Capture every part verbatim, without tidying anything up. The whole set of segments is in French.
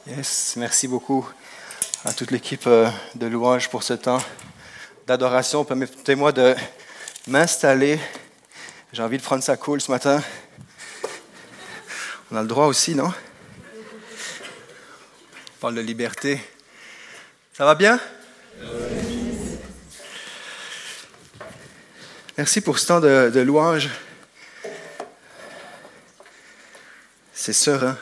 Yes, merci beaucoup à toute l'équipe de louange pour ce temps d'adoration. Permettez-moi de m'installer. J'ai envie de prendre ça cool ce matin. On a le droit aussi, non? On parle de liberté. Ça va bien? Merci pour ce temps de, de louange. C'est serein.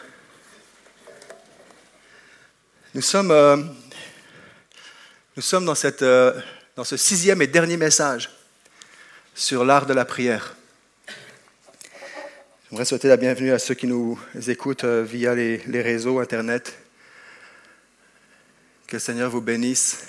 Nous sommes, euh, nous sommes dans, cette, euh, dans ce sixième et dernier message sur l'art de la prière. J'aimerais souhaiter la bienvenue à ceux qui nous écoutent euh, via les, les réseaux Internet. Que le Seigneur vous bénisse.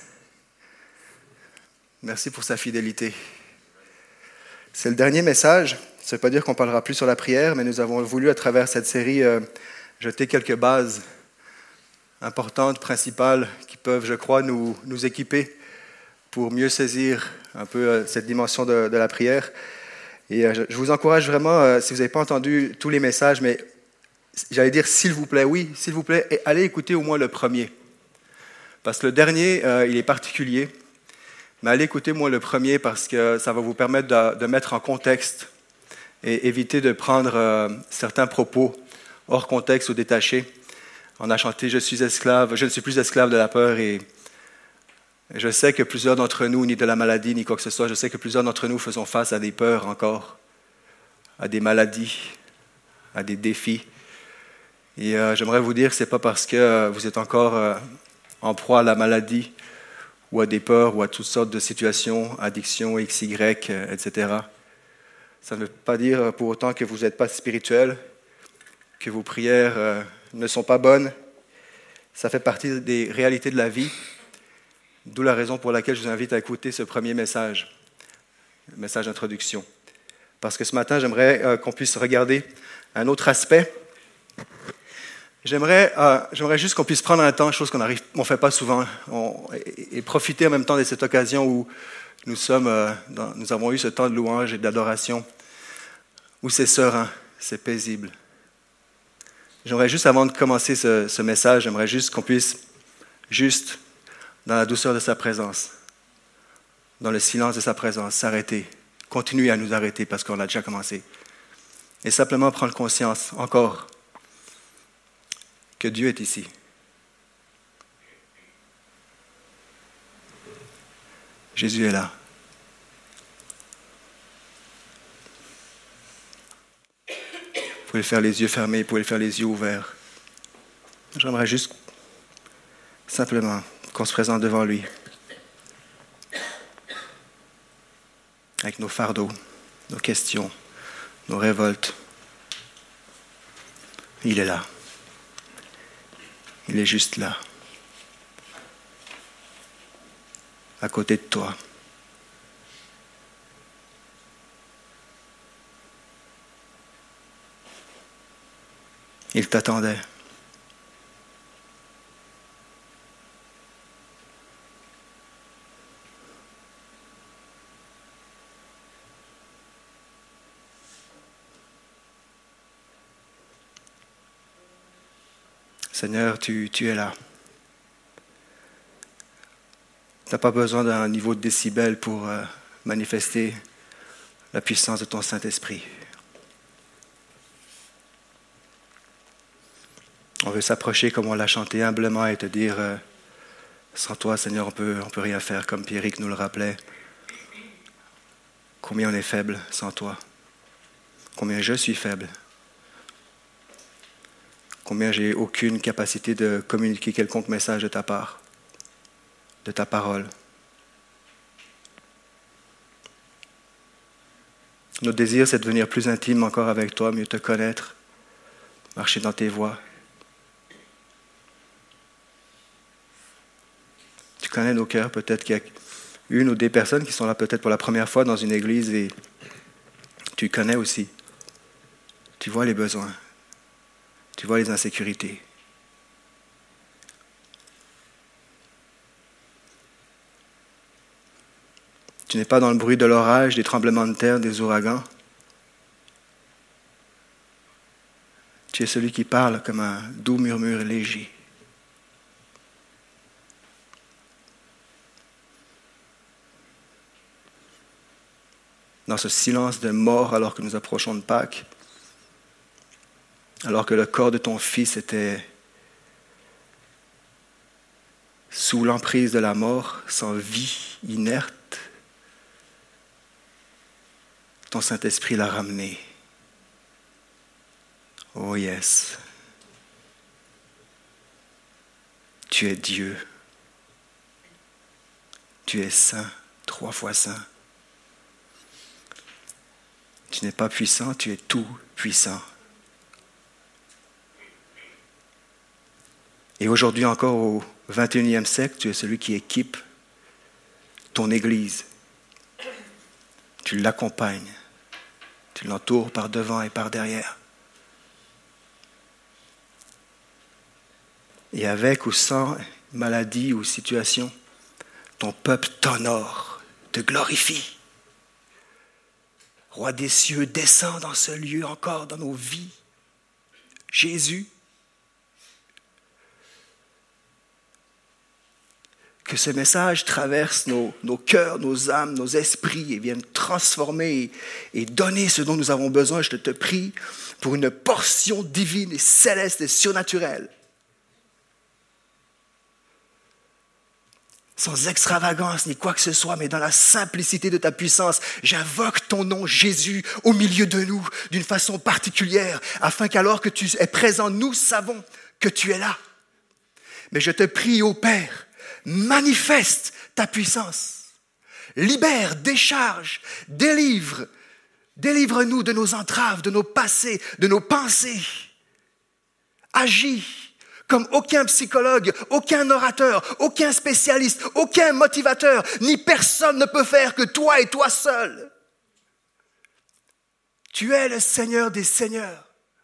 Merci pour sa fidélité. C'est le dernier message. Ça ne veut pas dire qu'on ne parlera plus sur la prière, mais nous avons voulu, à travers cette série, euh, jeter quelques bases importantes, principales, qui peuvent, je crois, nous, nous équiper pour mieux saisir un peu euh, cette dimension de, de la prière. Et euh, je, je vous encourage vraiment, euh, si vous n'avez pas entendu tous les messages, mais j'allais dire s'il vous plaît, oui, s'il vous plaît, et allez écouter au moins le premier. Parce que le dernier, euh, il est particulier, mais allez écouter au moins le premier parce que ça va vous permettre de, de mettre en contexte et éviter de prendre euh, certains propos hors contexte ou détachés. On a chanté « Je suis esclave, je ne suis plus esclave de la peur » et je sais que plusieurs d'entre nous, ni de la maladie, ni quoi que ce soit, je sais que plusieurs d'entre nous faisons face à des peurs encore, à des maladies, à des défis. Et euh, j'aimerais vous dire que ce n'est pas parce que euh, vous êtes encore euh, en proie à la maladie ou à des peurs ou à toutes sortes de situations, addictions, X, Y, euh, et cetera. Ça ne veut pas dire pour autant que vous n'êtes pas spirituel, que vos prières euh, ne sont pas bonnes. Ça fait partie des réalités de la vie, d'où la raison pour laquelle je vous invite à écouter ce premier message, le message d'introduction. Parce que ce matin, j'aimerais euh, qu'on puisse regarder un autre aspect. J'aimerais, euh, j'aimerais juste qu'on puisse prendre un temps, chose qu'on ne fait pas souvent, on, et, et profiter en même temps de cette occasion où nous, sommes, euh, dans, nous avons eu ce temps de louange et d'adoration, où c'est serein, c'est paisible. J'aimerais juste, avant de commencer ce, ce message, j'aimerais juste qu'on puisse, juste dans la douceur de sa présence, dans le silence de sa présence, s'arrêter, continuer à nous arrêter parce qu'on a déjà commencé, et simplement prendre conscience, encore, que Dieu est ici. Jésus est là. Vous pouvez faire les yeux fermés, vous pouvez faire les yeux ouverts. J'aimerais juste simplement qu'on se présente devant lui avec nos fardeaux, nos questions, nos révoltes. Il est là. Il est juste là, à côté de toi. Il t'attendait. Seigneur, tu, tu es là. Tu n'as pas besoin d'un niveau de décibel pour euh, manifester la puissance de ton Saint-Esprit. On veut s'approcher comme on l'a chanté humblement et te dire euh, sans toi, Seigneur, on peut, on peut rien faire, comme Pierrick nous le rappelait. Combien on est faible sans toi. Combien je suis faible. Combien j'ai aucune capacité de communiquer quelconque message de ta part, de ta parole. Notre désir, c'est de devenir plus intime encore avec toi, mieux te connaître, marcher dans tes voies. Tu connais nos cœurs, peut-être qu'il y a une ou des personnes qui sont là peut-être pour la première fois dans une église et tu connais aussi. Tu vois les besoins. Tu vois les insécurités. Tu n'es pas dans le bruit de l'orage, des tremblements de terre, des ouragans. Tu es celui qui parle comme un doux murmure léger. dans ce silence de mort alors que nous approchons de Pâques, alors que le corps de ton Fils était sous l'emprise de la mort, sans vie, inerte, ton Saint-Esprit l'a ramené. Oh yes. Tu es Dieu. Tu es saint, trois fois saint. Tu n'es pas puissant, tu es tout puissant. Et aujourd'hui encore, au vingt et unième siècle, tu es celui qui équipe ton Église. Tu l'accompagnes. Tu l'entoures par devant et par derrière. Et avec ou sans maladie ou situation, ton peuple t'honore, te glorifie. Roi des cieux, descends dans ce lieu encore dans nos vies. Jésus, que ce message traverse nos, nos cœurs, nos âmes, nos esprits et vienne transformer et, et donner ce dont nous avons besoin. Je te prie pour une portion divine et céleste et surnaturelle. Sans extravagance ni quoi que ce soit, mais dans la simplicité de ta puissance, j'invoque ton nom Jésus au milieu de nous d'une façon particulière, afin qu'alors que tu es présent, nous savons que tu es là. Mais je te prie, ô Père, manifeste ta puissance. Libère, décharge, délivre. Délivre-nous de nos entraves, de nos passés, de nos pensées. Agis comme aucun psychologue, aucun orateur, aucun spécialiste, aucun motivateur, ni personne ne peut faire que toi et toi seul. Tu es le Seigneur des Seigneurs,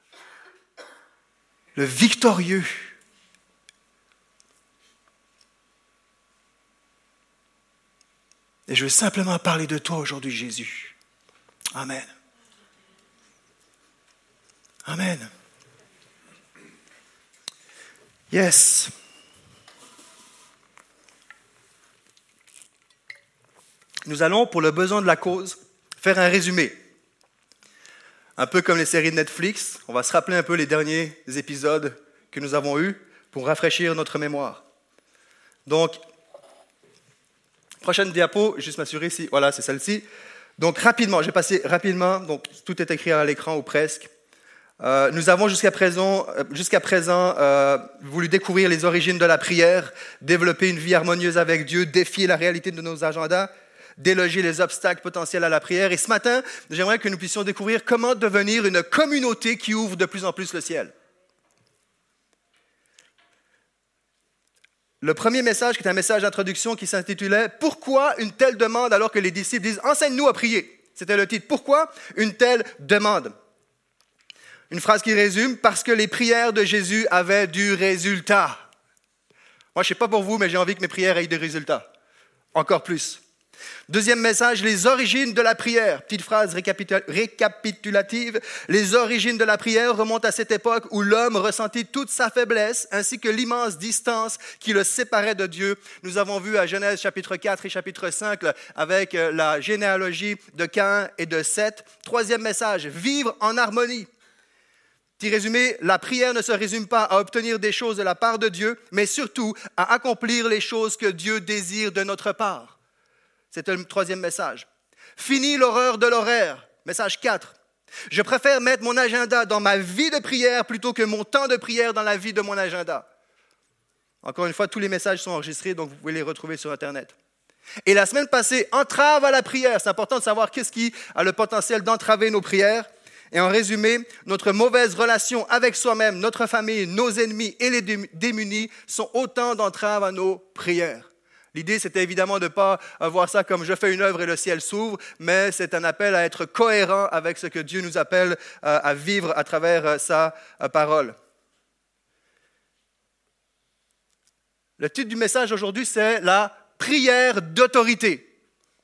le victorieux. Et je veux simplement parler de toi aujourd'hui, Jésus. Amen. Amen. Yes. Nous allons, pour le besoin de la cause, faire un résumé. Un peu comme les séries de Netflix, on va se rappeler un peu les derniers épisodes que nous avons eus pour rafraîchir notre mémoire. Donc, prochaine diapo, juste m'assurer si, voilà, c'est celle-ci. Donc, rapidement, j'ai passé rapidement, donc tout est écrit à l'écran ou presque. Euh, nous avons jusqu'à présent, jusqu'à présent euh, voulu découvrir les origines de la prière, développer une vie harmonieuse avec Dieu, défier la réalité de nos agendas, déloger les obstacles potentiels à la prière. Et ce matin, j'aimerais que nous puissions découvrir comment devenir une communauté qui ouvre de plus en plus le ciel. Le premier message, qui est un message d'introduction qui s'intitulait « Pourquoi une telle demande alors que les disciples disent « Enseigne-nous à prier ». C'était le titre « Pourquoi une telle demande ?» Une phrase qui résume « Parce que les prières de Jésus avaient du résultat ». Moi, je ne sais pas pour vous, mais j'ai envie que mes prières aient des résultats. Encore plus. Deuxième message, les origines de la prière. Petite phrase récapitulative. Les origines de la prière remontent à cette époque où l'homme ressentit toute sa faiblesse ainsi que l'immense distance qui le séparait de Dieu. Nous avons vu à Genèse chapitre quatre et chapitre cinq avec la généalogie de Caïn et de Seth. Troisième message, vivre en harmonie. Petit résumé, la prière ne se résume pas à obtenir des choses de la part de Dieu, mais surtout à accomplir les choses que Dieu désire de notre part. C'était le troisième message. Fini l'horreur de l'horaire. Message quatre. Je préfère mettre mon agenda dans ma vie de prière plutôt que mon temps de prière dans la vie de mon agenda. Encore une fois, tous les messages sont enregistrés, donc vous pouvez les retrouver sur Internet. Et la semaine passée, entrave à la prière. C'est important de savoir qu'est-ce qui a le potentiel d'entraver nos prières. Et en résumé, notre mauvaise relation avec soi-même, notre famille, nos ennemis et les démunis sont autant d'entraves à nos prières. L'idée, c'était évidemment de ne pas voir ça comme « je fais une œuvre et le ciel s'ouvre », mais c'est un appel à être cohérent avec ce que Dieu nous appelle à vivre à travers sa parole. Le titre du message aujourd'hui, c'est « La prière d'autorité ».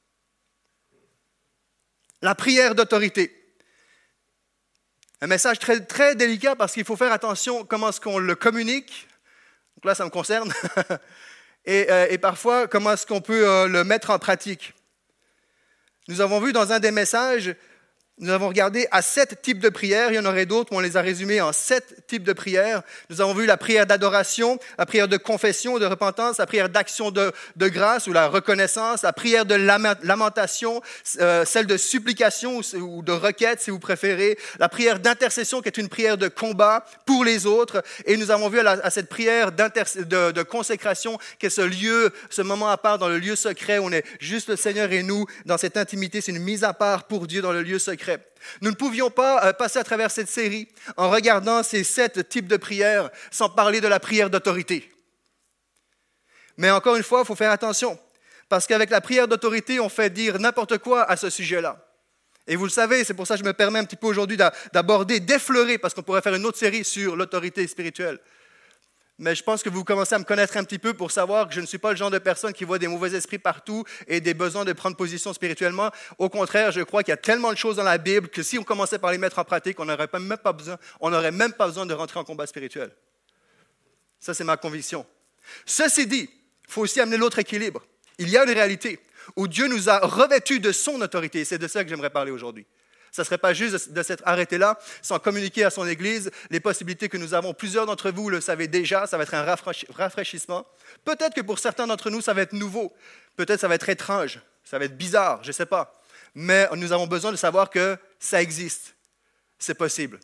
La prière d'autorité. Un message très, très délicat parce qu'il faut faire attention comment est-ce qu'on le communique. Donc là, ça me concerne. et, euh, et parfois, comment est-ce qu'on peut euh, le mettre en pratique. Nous avons vu dans un des messages, nous avons regardé à sept types de prières. Il y en aurait d'autres, mais on les a résumés en sept types de prières. Nous avons vu la prière d'adoration, la prière de confession, de repentance, la prière d'action de, de grâce ou la reconnaissance, la prière de lamentation, euh, celle de supplication ou, ou de requête, si vous préférez, la prière d'intercession qui est une prière de combat pour les autres. Et nous avons vu à, la, à cette prière de, de consécration qui est ce lieu, ce moment à part dans le lieu secret où on est juste le Seigneur et nous dans cette intimité. C'est une mise à part pour Dieu dans le lieu secret. Nous ne pouvions pas passer à travers cette série en regardant ces sept types de prières sans parler de la prière d'autorité. Mais encore une fois, il faut faire attention, parce qu'avec la prière d'autorité, on fait dire n'importe quoi à ce sujet-là. Et vous le savez, c'est pour ça que je me permets un petit peu aujourd'hui d'aborder, d'effleurer, parce qu'on pourrait faire une autre série sur l'autorité spirituelle. Mais je pense que vous commencez à me connaître un petit peu pour savoir que je ne suis pas le genre de personne qui voit des mauvais esprits partout et des besoins de prendre position spirituellement. Au contraire, je crois qu'il y a tellement de choses dans la Bible que si on commençait par les mettre en pratique, on n'aurait même pas besoin, on n'aurait même pas besoin de rentrer en combat spirituel. Ça, c'est ma conviction. Ceci dit, il faut aussi amener l'autre équilibre. Il y a une réalité où Dieu nous a revêtus de son autorité. Et c'est de ça que j'aimerais parler aujourd'hui. Ça ne serait pas juste de s'être arrêté là, sans communiquer à son Église les possibilités que nous avons. Plusieurs d'entre vous le savez déjà, ça va être un rafraîchissement. Peut-être que pour certains d'entre nous, ça va être nouveau. Peut-être ça va être étrange, ça va être bizarre, je ne sais pas. Mais nous avons besoin de savoir que ça existe. C'est possible.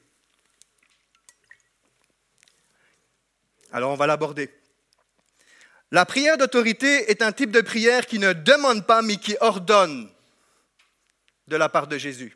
Alors on va l'aborder. La prière d'autorité est un type de prière qui ne demande pas, mais qui ordonne de la part de Jésus.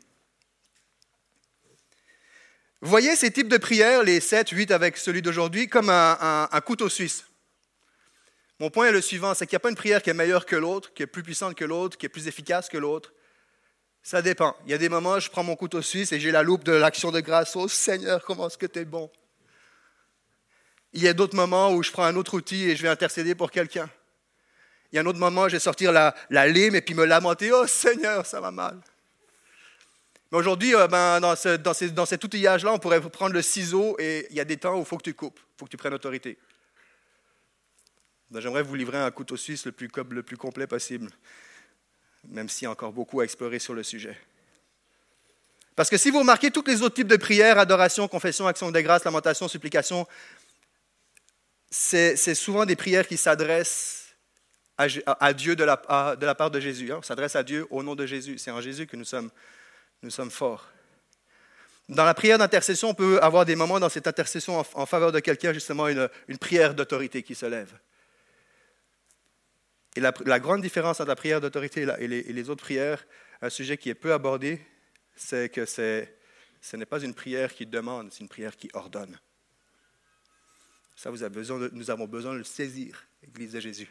Vous voyez ces types de prières, les sept, huit avec celui d'aujourd'hui, comme un, un, un couteau suisse. Mon point est le suivant, c'est qu'il n'y a pas une prière qui est meilleure que l'autre, qui est plus puissante que l'autre, qui est plus efficace que l'autre. Ça dépend. Il y a des moments où je prends mon couteau suisse et j'ai la loupe de l'action de grâce. Oh Seigneur, comment est-ce que tu es bon. Il y a d'autres moments où je prends un autre outil et je vais intercéder pour quelqu'un. Il y a un autre moment où je vais sortir la, la lime et puis me lamenter. Oh Seigneur, ça va mal. Mais aujourd'hui, euh, ben, dans, ce, dans, ces, dans cet outillage-là, on pourrait prendre le ciseau et il y a des temps où il faut que tu coupes, il faut que tu prennes autorité. Donc, j'aimerais vous livrer un couteau suisse le plus, le plus complet possible, même s'il y a encore beaucoup à explorer sur le sujet. Parce que si vous remarquez tous les autres types de prières, adoration, confession, action de grâce, lamentation, supplication, c'est, c'est souvent des prières qui s'adressent à, à Dieu de la, à, de la part de Jésus. Hein. On s'adresse à Dieu au nom de Jésus. C'est en Jésus que nous sommes Nous sommes forts. Dans la prière d'intercession, on peut avoir des moments dans cette intercession en, en faveur de quelqu'un, justement une, une prière d'autorité qui se lève. Et la, la grande différence entre la prière d'autorité et, la, et, les, et les autres prières, un sujet qui est peu abordé, c'est que c'est, ce n'est pas une prière qui demande, c'est une prière qui ordonne. Ça, vous avez besoin de, nous avons besoin de le saisir, l'Église de Jésus.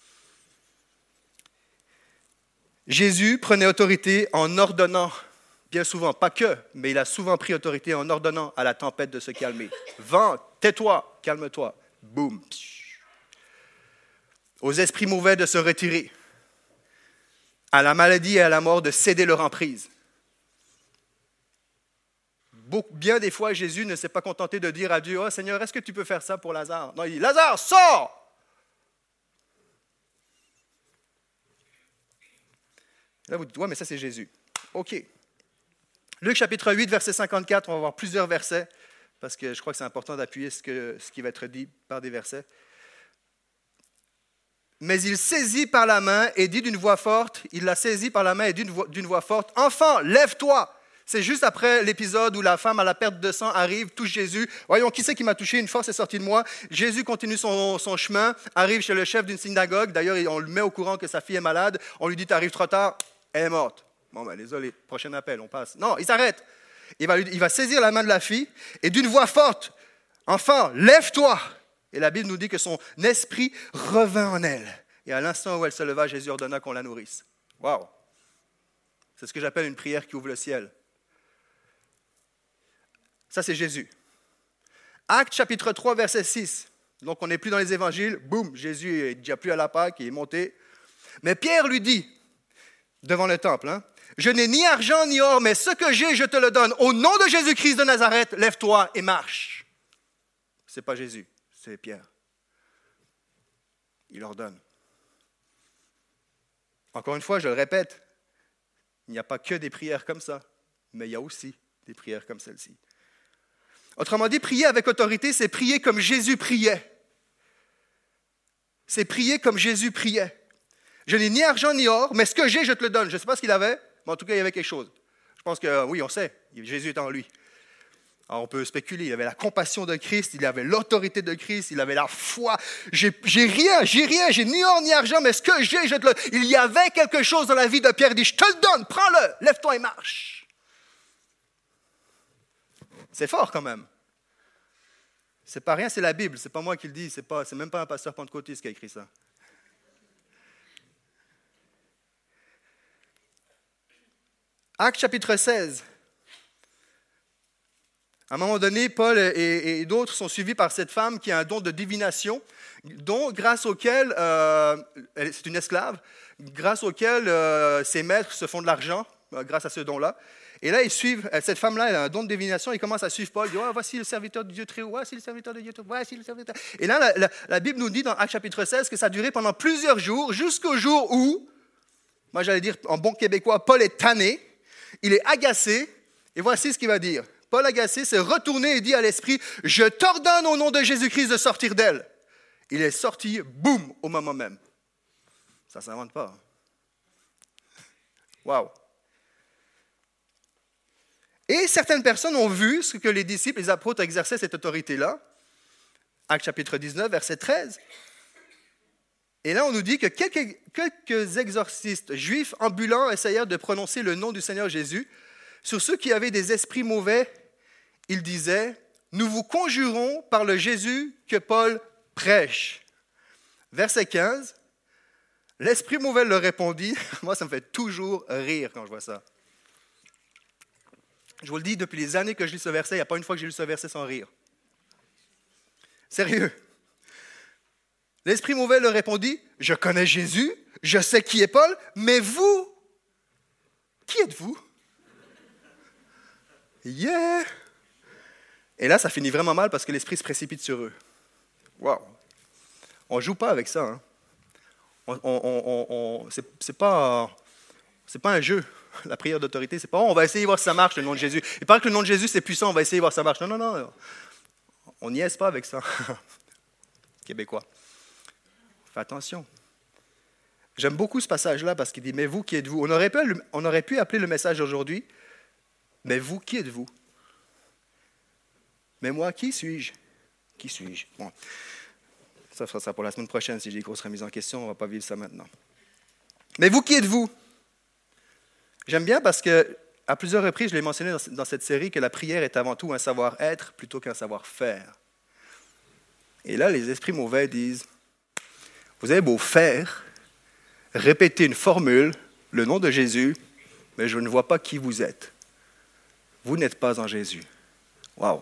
Jésus prenait autorité en ordonnant. Bien souvent, pas que, mais il a souvent pris autorité en ordonnant à la tempête de se calmer. Vent, tais-toi, calme-toi. Boum. Aux esprits mauvais de se retirer. À la maladie et à la mort de céder leur emprise. Bien des fois, Jésus ne s'est pas contenté de dire à Dieu, « Oh Seigneur, est-ce que tu peux faire ça pour Lazare? » Non, il dit, « Lazare, sors! » Là, vous dites, « Ouais, mais ça, c'est Jésus. » OK. Luc chapitre huit, verset cinquante-quatre, on va voir plusieurs versets, parce que je crois que c'est important d'appuyer ce, que, ce qui va être dit par des versets. Mais il saisit par la main et dit d'une voix forte, il l'a saisi par la main et dit d'une voix, d'une voix forte, « Enfant, lève-toi !» C'est juste après l'épisode où la femme à la perte de sang arrive, touche Jésus. Voyons, qui c'est qui m'a touché? Une force est sortie de moi. Jésus continue son, son chemin, arrive chez le chef d'une synagogue. D'ailleurs, on le met au courant que sa fille est malade. On lui dit, « Tu arrives trop tard, elle est morte. » Bon, ben, désolé, prochain appel, on passe. Non, il s'arrête. Il va, il va saisir la main de la fille et d'une voix forte, « Enfant, lève-toi !» Et la Bible nous dit que son esprit revint en elle. Et à l'instant où elle se leva, Jésus ordonna qu'on la nourrisse. Waouh! C'est ce que j'appelle une prière qui ouvre le ciel. Ça, c'est Jésus. Actes chapitre trois, verset six. Donc, on n'est plus dans les évangiles. Boum, Jésus est déjà plus à la Pâque, il est monté. Mais Pierre lui dit, devant le temple, hein, « Je n'ai ni argent ni or, mais ce que j'ai, je te le donne. Au nom de Jésus-Christ de Nazareth, lève-toi et marche. » Ce n'est pas Jésus, c'est Pierre. Il ordonne. Encore une fois, je le répète, Il n'y a pas que des prières comme ça, mais il y a aussi des prières comme celle-ci. Autrement dit, prier avec autorité, c'est prier comme Jésus priait. C'est prier comme Jésus priait. Je n'ai ni argent ni or, mais ce que j'ai, je te le donne. Je ne sais pas ce qu'il avait, mais en tout cas, il y avait quelque chose. Je pense que, oui, on sait, Jésus est en lui. Alors, on peut spéculer, il avait la compassion de Christ, il avait l'autorité de Christ, il avait la foi. J'ai, j'ai rien, j'ai rien, j'ai ni or ni argent, mais ce que j'ai, je te le donne. Il y avait quelque chose dans la vie de Pierre, il dit, je te le donne, prends-le, lève-toi et marche. C'est fort quand même. C'est pas rien, c'est la Bible, c'est pas moi qui le dis, c'est, pas, c'est même pas un pasteur pentecôtiste qui a écrit ça. Actes chapitre seize. À un moment donné, Paul et, et d'autres sont suivis par cette femme qui a un don de divination, don grâce auquel, euh, c'est une esclave, grâce auquel euh, ses maîtres se font de l'argent, euh, grâce à ce don-là. Et là, ils suivent, cette femme-là, elle a un don de divination, ils commencent à suivre Paul, ils disent, oh, voici le serviteur de Dieu très haut, voici le serviteur de Dieu très haut, voici le serviteur. Et là, la, la, la Bible nous dit dans Actes chapitre seize que ça a duré pendant plusieurs jours, jusqu'au jour où, moi j'allais dire en bon québécois, Paul est tanné, il est agacé, et voici ce qu'il va dire. Paul agacé s'est retourné et dit à l'esprit, « Je t'ordonne au nom de Jésus-Christ de sortir d'elle. » Il est sorti, boum, au moment même. Ça ne s'invente pas. Waouh! Et certaines personnes ont vu ce que les disciples, les apôtres exerçaient cette autorité-là. Actes chapitre dix-neuf, verset treize. Et là, on nous dit que quelques, quelques exorcistes juifs ambulants essayèrent de prononcer le nom du Seigneur Jésus. Sur ceux qui avaient des esprits mauvais, il disait, « Nous vous conjurons par le Jésus que Paul prêche. » Verset quinze, « L'esprit mauvais leur répondit. » Moi, ça me fait toujours rire quand je vois ça. Je vous le dis, depuis les années que je lis ce verset, il n'y a pas une fois que j'ai lu ce verset sans rire. Sérieux. L'esprit mauvais leur répondit, « Je connais Jésus, je sais qui est Paul, mais vous, qui êtes-vous? » Yeah! Et là, ça finit vraiment mal parce que l'esprit se précipite sur eux. Wow! On ne joue pas avec ça. Hein? On, on, on, on, c'est, c'est, pas, c'est pas un jeu, la prière d'autorité. C'est pas, oh, on va essayer de voir si ça marche, le nom de Jésus. Il paraît que le nom de Jésus, c'est puissant, on va essayer de voir si ça marche. Non, non, non. On n'y est pas avec ça. Québécois. Fais attention. J'aime beaucoup ce passage-là parce qu'il dit, mais vous, qui êtes-vous? On aurait pu, on aurait pu appeler le message aujourd'hui, mais vous, qui êtes-vous? Mais moi, qui suis-je? Qui suis-je? Bon, ça sera ça pour la semaine prochaine. Si j'ai des grosses remises en question, on ne va pas vivre ça maintenant. Mais vous, qui êtes-vous? J'aime bien parce qu'à plusieurs reprises, je l'ai mentionné dans, dans cette série, que la prière est avant tout un savoir-être plutôt qu'un savoir-faire. Et là, les esprits mauvais disent, vous avez beau faire, répéter une formule, le nom de Jésus, mais je ne vois pas qui vous êtes. Vous n'êtes pas en Jésus. Wow!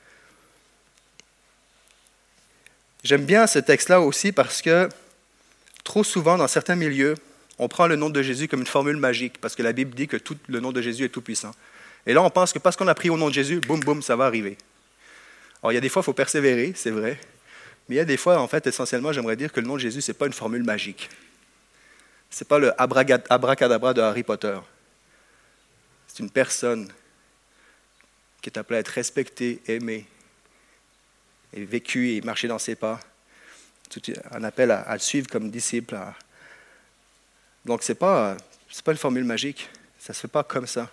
J'aime bien ce texte-là aussi parce que trop souvent, dans certains milieux, on prend le nom de Jésus comme une formule magique parce que la Bible dit que tout, le nom de Jésus est tout-puissant. Et là, on pense que parce qu'on a prié au nom de Jésus, boum, boum, ça va arriver. Alors, il y a des fois, il faut persévérer, c'est vrai. Mais il y a des fois, en fait, essentiellement, j'aimerais dire que le nom de Jésus, ce n'est pas une formule magique. Ce n'est pas le abracadabra de Harry Potter. C'est une personne qui est appelée à être respectée, aimée, et vécu et marché dans ses pas. Un appel à, à le suivre comme disciple. À... Donc, ce n'est pas, c'est pas une formule magique. Ça ne se fait pas comme ça.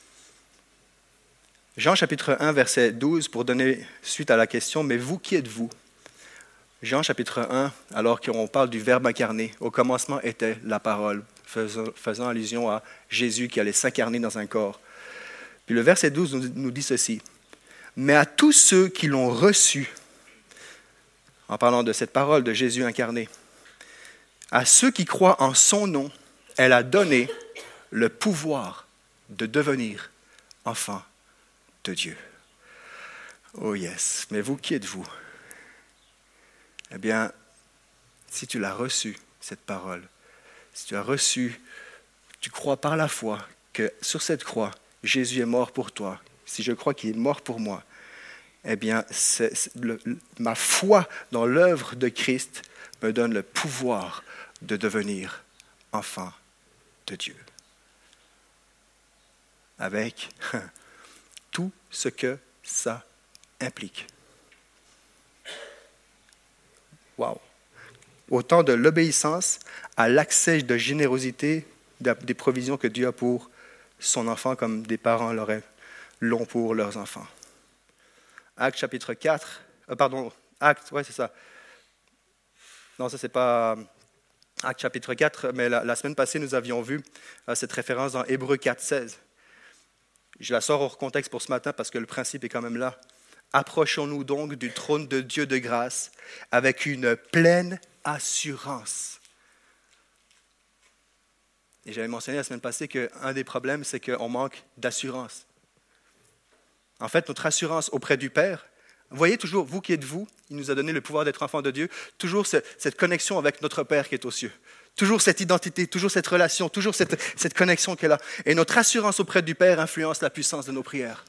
Jean chapitre un, verset douze, pour donner suite à la question, « Mais vous, qui êtes-vous » Jean chapitre un, alors qu'on parle du Verbe incarné, au commencement était la parole, faisant, faisant allusion à Jésus qui allait s'incarner dans un corps. Puis le verset douze nous, nous dit ceci, « Mais à tous ceux qui l'ont reçu, en parlant de cette parole de Jésus incarné, à ceux qui croient en son nom, elle a donné le pouvoir de devenir enfants de Dieu. » Oh yes, mais vous, qui êtes-vous? Eh bien, si tu l'as reçu, cette parole, si tu as reçu, tu crois par la foi que sur cette croix, Jésus est mort pour toi, si je crois qu'il est mort pour moi, eh bien, c'est, c'est le, ma foi dans l'œuvre de Christ me donne le pouvoir de devenir enfant de Dieu. avec tout ce que ça implique. Wow! Autant de l'obéissance à l'accès de générosité des provisions que Dieu a pour son enfant, comme des parents l'auraient l'ont pour leurs enfants. Actes chapitre quatre, euh, pardon, Actes, ouais, c'est ça. Non, ça, c'est pas Actes chapitre quatre, mais la, la semaine passée, nous avions vu euh, cette référence dans Hébreux quatre, seize. Je la sors hors contexte pour ce matin parce que le principe est quand même là. Approchons-nous donc du trône de Dieu de grâce avec une pleine assurance. Et j'avais mentionné la semaine passée qu'un des problèmes, c'est qu'on manque d'assurance. En fait, notre assurance auprès du Père, vous voyez toujours, vous qui êtes vous, il nous a donné le pouvoir d'être enfants de Dieu, toujours cette connexion avec notre Père qui est aux cieux. Toujours cette identité, toujours cette relation, toujours cette, cette connexion qui est là. Et notre assurance auprès du Père influence la puissance de nos prières.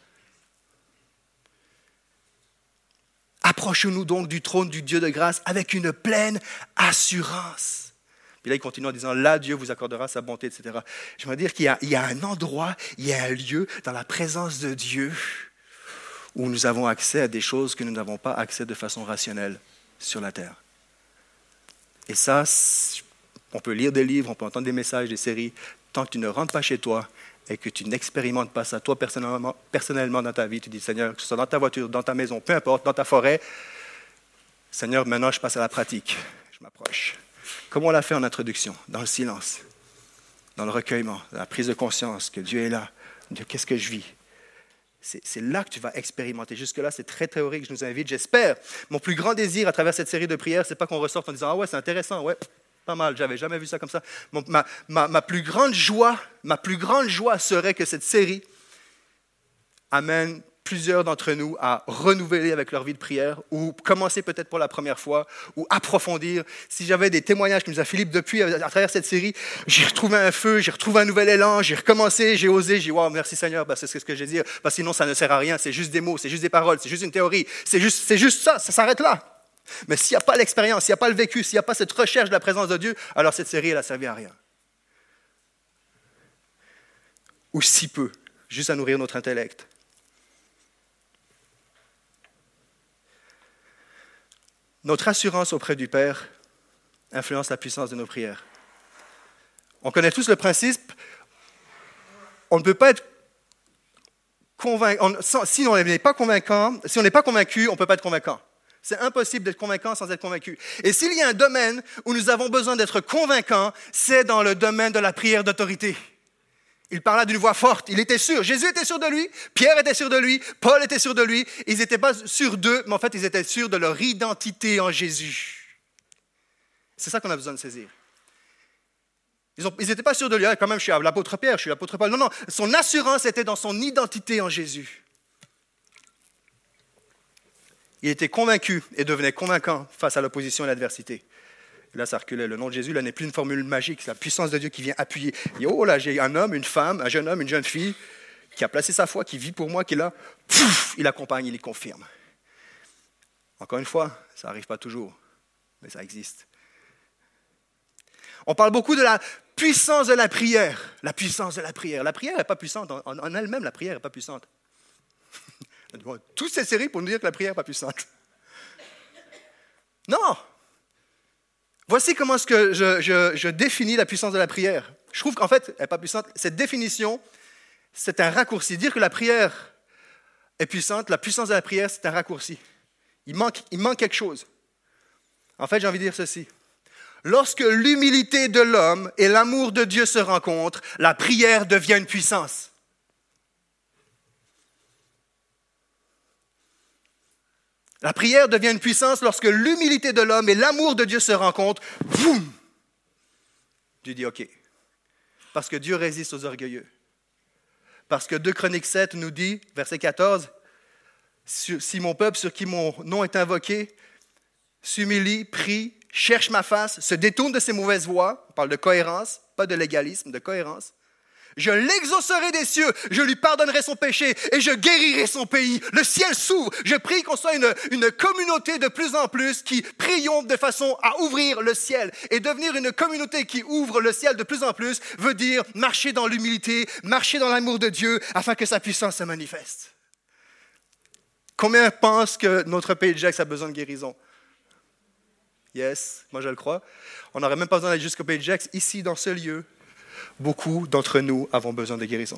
Approchons-nous donc du trône du Dieu de grâce avec une pleine assurance. Puis là, il continue en disant, là, Dieu vous accordera sa bonté, et cetera. J'aimerais dire qu'il y a, il y a un endroit, il y a un lieu dans la présence de Dieu où nous avons accès à des choses que nous n'avons pas accès de façon rationnelle sur la terre. Et ça, on peut lire des livres, on peut entendre des messages, des séries. Tant que tu ne rentres pas chez toi et que tu n'expérimentes pas ça, toi, personnellement, personnellement dans ta vie, tu dis, Seigneur, que ce soit dans ta voiture, dans ta maison, peu importe, dans ta forêt, Seigneur, maintenant, je passe à la pratique. Je m'approche. Comme on l'a fait en introduction, dans le silence, dans le recueillement, dans la prise de conscience que Dieu est là, de qu'est-ce que je vis. C'est, c'est là que tu vas expérimenter. Jusque-là, c'est très théorique, je nous invite, j'espère. Mon plus grand désir à travers cette série de prières, c'est pas qu'on ressorte en disant « Ah ouais, c'est intéressant, ouais, pas mal, j'avais jamais vu ça comme ça. » Mon, ma, ma, ma plus grande joie, ma plus grande joie serait que cette série amène plusieurs d'entre nous à renouveler avec leur vie de prière ou commencer peut-être pour la première fois ou approfondir. Si j'avais des témoignages que nous a Philippe depuis à travers cette série, j'ai retrouvé un feu, j'ai retrouvé un nouvel élan, j'ai recommencé, j'ai osé, j'ai dit wow, merci Seigneur, ben, c'est ce que j'ai dit, parce que sinon ça ne sert à rien, c'est juste des mots, c'est juste des paroles, c'est juste une théorie, c'est juste, c'est juste ça, ça s'arrête là. Mais s'il n'y a pas l'expérience, s'il n'y a pas le vécu, s'il n'y a pas cette recherche de la présence de Dieu, alors cette série elle a servi à rien. Ou si peu, juste à nourrir notre intellect. Notre assurance auprès du Père influence la puissance de nos prières. On connaît tous le principe, on ne peut pas être convaincant, si on n'est pas convaincant, si on n'est pas convaincu, on ne peut pas être convaincant. C'est impossible d'être convaincant sans être convaincu. Et s'il y a un domaine où nous avons besoin d'être convaincants, c'est dans le domaine de la prière d'autorité. Il parla d'une voix forte, il était sûr, Jésus était sûr de lui, Pierre était sûr de lui, Paul était sûr de lui, ils n'étaient pas sûrs d'eux, mais en fait ils étaient sûrs de leur identité en Jésus. C'est ça qu'on a besoin de saisir. Ils n'étaient pas sûrs de lui, ah, quand même je suis l'apôtre Pierre, je suis l'apôtre Paul. Non, non, son assurance était dans son identité en Jésus. Il était convaincu et devenait convaincant face à l'opposition et l'adversité. Et là, ça reculait. Le nom de Jésus, là, n'est plus une formule magique. C'est la puissance de Dieu qui vient appuyer. Et oh, là, j'ai un homme, une femme, un jeune homme, une jeune fille qui a placé sa foi, qui vit pour moi, qui est là. Pouf, il accompagne, il y confirme. Encore une fois, ça n'arrive pas toujours, mais ça existe. On parle beaucoup de la puissance de la prière. La puissance de la prière. La prière n'est pas puissante. En, en elle-même, la prière n'est pas puissante. Toutes ces séries pour nous dire que la prière n'est pas puissante. Non! Voici comment est-ce que je, je, je définis la puissance de la prière. Je trouve qu'en fait, elle n'est pas puissante. Cette définition, c'est un raccourci. Dire que la prière est puissante, la puissance de la prière, c'est un raccourci. Il manque, il manque quelque chose. En fait, j'ai envie de dire ceci. Lorsque l'humilité de l'homme et l'amour de Dieu se rencontrent, la prière devient une puissance. La prière devient une puissance lorsque l'humilité de l'homme et l'amour de Dieu se rencontrent. Boum! Dieu dit OK. Parce que Dieu résiste aux orgueilleux. Parce que deux Chroniques sept nous dit, verset quatorze, « Si mon peuple sur qui mon nom est invoqué s'humilie, prie, cherche ma face, se détourne de ses mauvaises voies, » on parle de cohérence, pas de légalisme, de cohérence, « Je l'exaucerai des cieux, je lui pardonnerai son péché et je guérirai son pays. Le ciel s'ouvre. Je prie qu'on soit une, une communauté de plus en plus qui prions de façon à ouvrir le ciel. Et devenir une communauté qui ouvre le ciel de plus en plus veut dire marcher dans l'humilité, marcher dans l'amour de Dieu afin que sa puissance se manifeste. Combien pensent que notre pays de Gex a besoin de guérison? Yes, moi je le crois. On n'aurait même pas besoin d'aller jusqu'au pays de Gex. Ici, dans ce lieu, beaucoup d'entre nous avons besoin de guérison.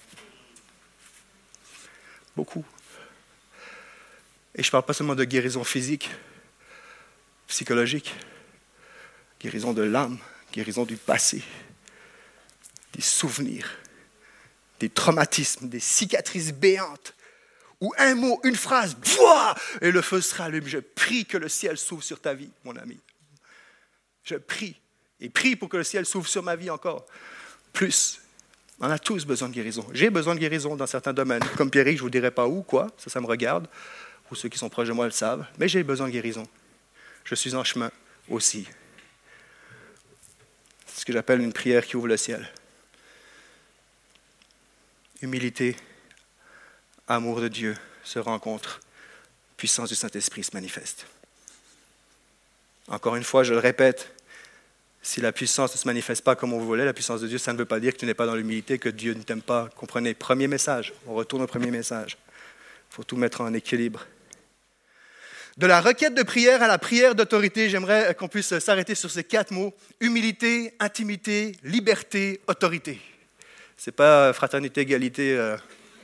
Beaucoup. Et je ne parle pas seulement de guérison physique, psychologique, guérison de l'âme, guérison du passé, des souvenirs, des traumatismes, des cicatrices béantes, ou un mot, une phrase, boah, et le feu se rallume. Je prie que le ciel s'ouvre sur ta vie, mon ami. Je prie, et prie pour que le ciel s'ouvre sur ma vie encore. Plus, on a tous besoin de guérison. J'ai besoin de guérison dans certains domaines. Comme Pierre, je ne vous dirai pas où, quoi, ça, ça me regarde, ou ceux qui sont proches de moi le savent, mais j'ai besoin de guérison. Je suis en chemin aussi. C'est ce que j'appelle une prière qui ouvre le ciel. Humilité, amour de Dieu se rencontrent, puissance du Saint-Esprit se manifeste. Encore une fois, je le répète, si la puissance ne se manifeste pas comme on voulait, la puissance de Dieu, ça ne veut pas dire que tu n'es pas dans l'humilité, que Dieu ne t'aime pas. Comprenez, premier message, on retourne au premier message. Il faut tout mettre en équilibre. De la requête de prière à la prière d'autorité, j'aimerais qu'on puisse s'arrêter sur ces quatre mots. Humilité, intimité, liberté, autorité. Ce n'est pas fraternité, égalité. Euh...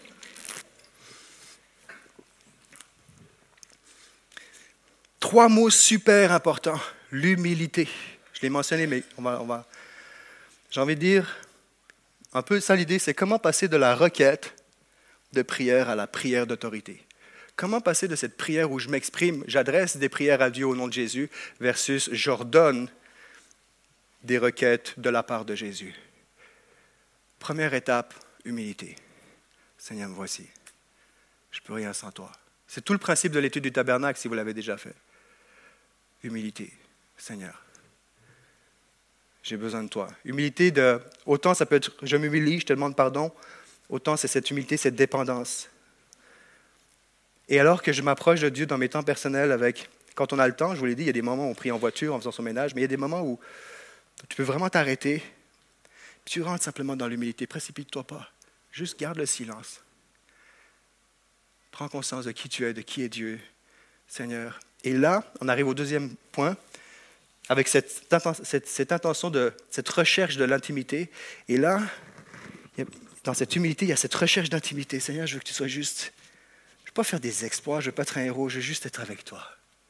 Trois mots super importants. L'humilité. Je l'ai mentionné, mais on va, on va... j'ai envie de dire, un peu ça l'idée, c'est comment passer de la requête de prière à la prière d'autorité. Comment passer de cette prière où je m'exprime, j'adresse des prières à Dieu au nom de Jésus, versus j'ordonne des requêtes de la part de Jésus. Première étape, humilité. Seigneur, me voici. Je ne peux rien sans toi. C'est tout le principe de l'étude du tabernacle, si vous l'avez déjà fait. Humilité. Seigneur, j'ai besoin de toi. Humilité, de, autant ça peut être je m'humilie, je te demande pardon, autant c'est cette humilité, cette dépendance. Et alors que je m'approche de Dieu dans mes temps personnels, avec, quand on a le temps, je vous l'ai dit, il y a des moments où on prie en voiture, en faisant son ménage, mais il y a des moments où tu peux vraiment t'arrêter, tu rentres simplement dans l'humilité, précipite-toi pas, juste garde le silence. Prends conscience de qui tu es, de qui est Dieu, Seigneur. Et là, on arrive au deuxième point, avec cette, cette, cette intention, de, cette recherche de l'intimité. Et là, dans cette humilité, il y a cette recherche d'intimité. Seigneur, je veux que tu sois juste. Je ne veux pas faire des exploits, je ne veux pas être un héros, je veux juste être avec toi.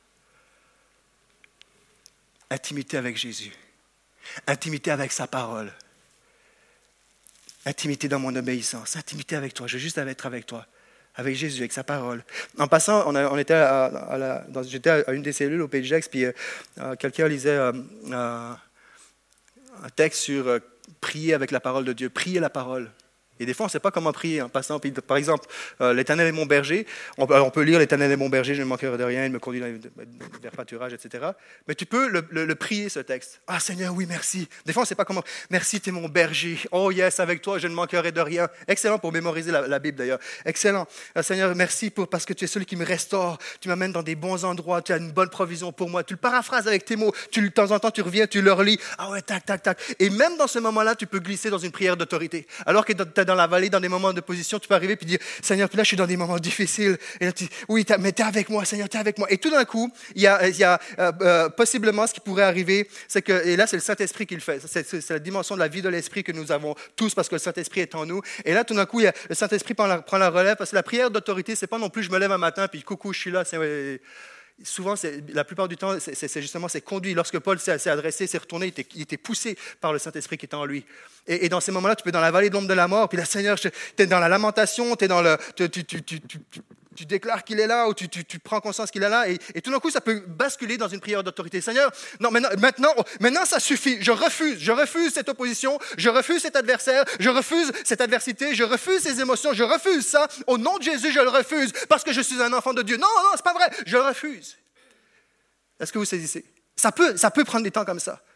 Intimité avec Jésus. Intimité avec sa parole. Intimité dans mon obéissance. Intimité avec toi, je veux juste être avec toi. Avec Jésus, avec sa parole. En passant, on, a, on était à, à la, dans, j'étais à une des cellules au Pays de Gex, puis euh, quelqu'un lisait euh, euh, un texte sur euh, prier avec la parole de Dieu, prier la parole. Et des fois, on ne sait pas comment prier en passant. Puis, par exemple, euh, l'Éternel est mon berger. On peut, on peut lire l'Éternel est mon berger, je ne manquerai de rien, il me conduit vers pâturage, et cetera. Mais tu peux le, le, le prier, ce texte. Ah Seigneur, oui, merci. Des fois, on ne sait pas comment. Merci, tu es mon berger. Oh yes, avec toi, je ne manquerai de rien. Excellent pour mémoriser la, la Bible d'ailleurs. Excellent. Euh, Seigneur, merci pour, parce que tu es celui qui me restaure. Tu m'amènes dans des bons endroits. Tu as une bonne provision pour moi. Tu le paraphrases avec tes mots. Tu, de temps en temps, tu reviens, tu le relis. Ah ouais, tac, tac, tac. Et même dans ce moment-là, tu peux glisser dans une prière d'autorité. Alors que tu es dans la vallée, dans des moments de position, tu peux arriver et dire, Seigneur, puis là, je suis dans des moments difficiles. Et là, tu dis, oui, t'as, mais tu es avec moi, Seigneur, tu es avec moi. Et tout d'un coup, il y a, il y a euh, euh, possiblement ce qui pourrait arriver, c'est que, et là, c'est le Saint-Esprit qui le fait. C'est, c'est, c'est la dimension de la vie de l'Esprit que nous avons tous parce que le Saint-Esprit est en nous. Et là, tout d'un coup, il y a, le Saint-Esprit prend la, prend la relève parce que la prière d'autorité, c'est pas non plus je me lève un matin puis coucou, je suis là. C'est, souvent, c'est, la plupart du temps, c'est, c'est justement c'est conduit. Lorsque Paul s'est, s'est adressé, s'est retourné, il était, il était poussé par le Saint-Esprit qui est en lui. Et, et dans ces moments-là, tu peux être dans la vallée de l'ombre de la mort, puis là, Seigneur, tu es dans la lamentation, tu es dans le, tu, tu, tu, tu, tu, tu déclares qu'il est là, ou tu, tu, tu prends conscience qu'il est là, et, et tout d'un coup, ça peut basculer dans une prière d'autorité. Seigneur, non, maintenant, maintenant, maintenant, ça suffit. Je refuse, je refuse cette opposition, je refuse cet adversaire, je refuse cette adversité, je refuse ces émotions, je refuse ça. Au nom de Jésus, je le refuse, parce que je suis un enfant de Dieu. Non, non, c'est pas vrai, je le refuse. Est-ce que vous saisissez? Ça peut, ça peut prendre des temps comme ça.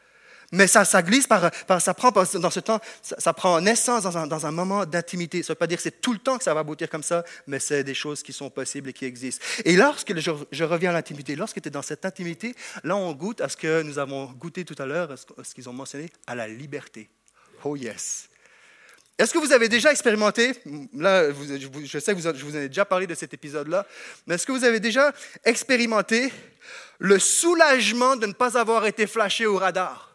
Mais ça, ça glisse, par, par, ça prend dans ce temps, ça, ça prend naissance dans un, dans un moment d'intimité. Ça ne veut pas dire que c'est tout le temps que ça va aboutir comme ça, mais c'est des choses qui sont possibles et qui existent. Et lorsque je, je reviens à l'intimité, lorsque tu es dans cette intimité, là on goûte à ce que nous avons goûté tout à l'heure, à ce qu'ils ont mentionné, à la liberté. Oh yes! Est-ce que vous avez déjà expérimenté, là vous, je, je sais que vous, je vous en ai déjà parlé de cet épisode-là, mais est-ce que vous avez déjà expérimenté le soulagement de ne pas avoir été flashé au radar?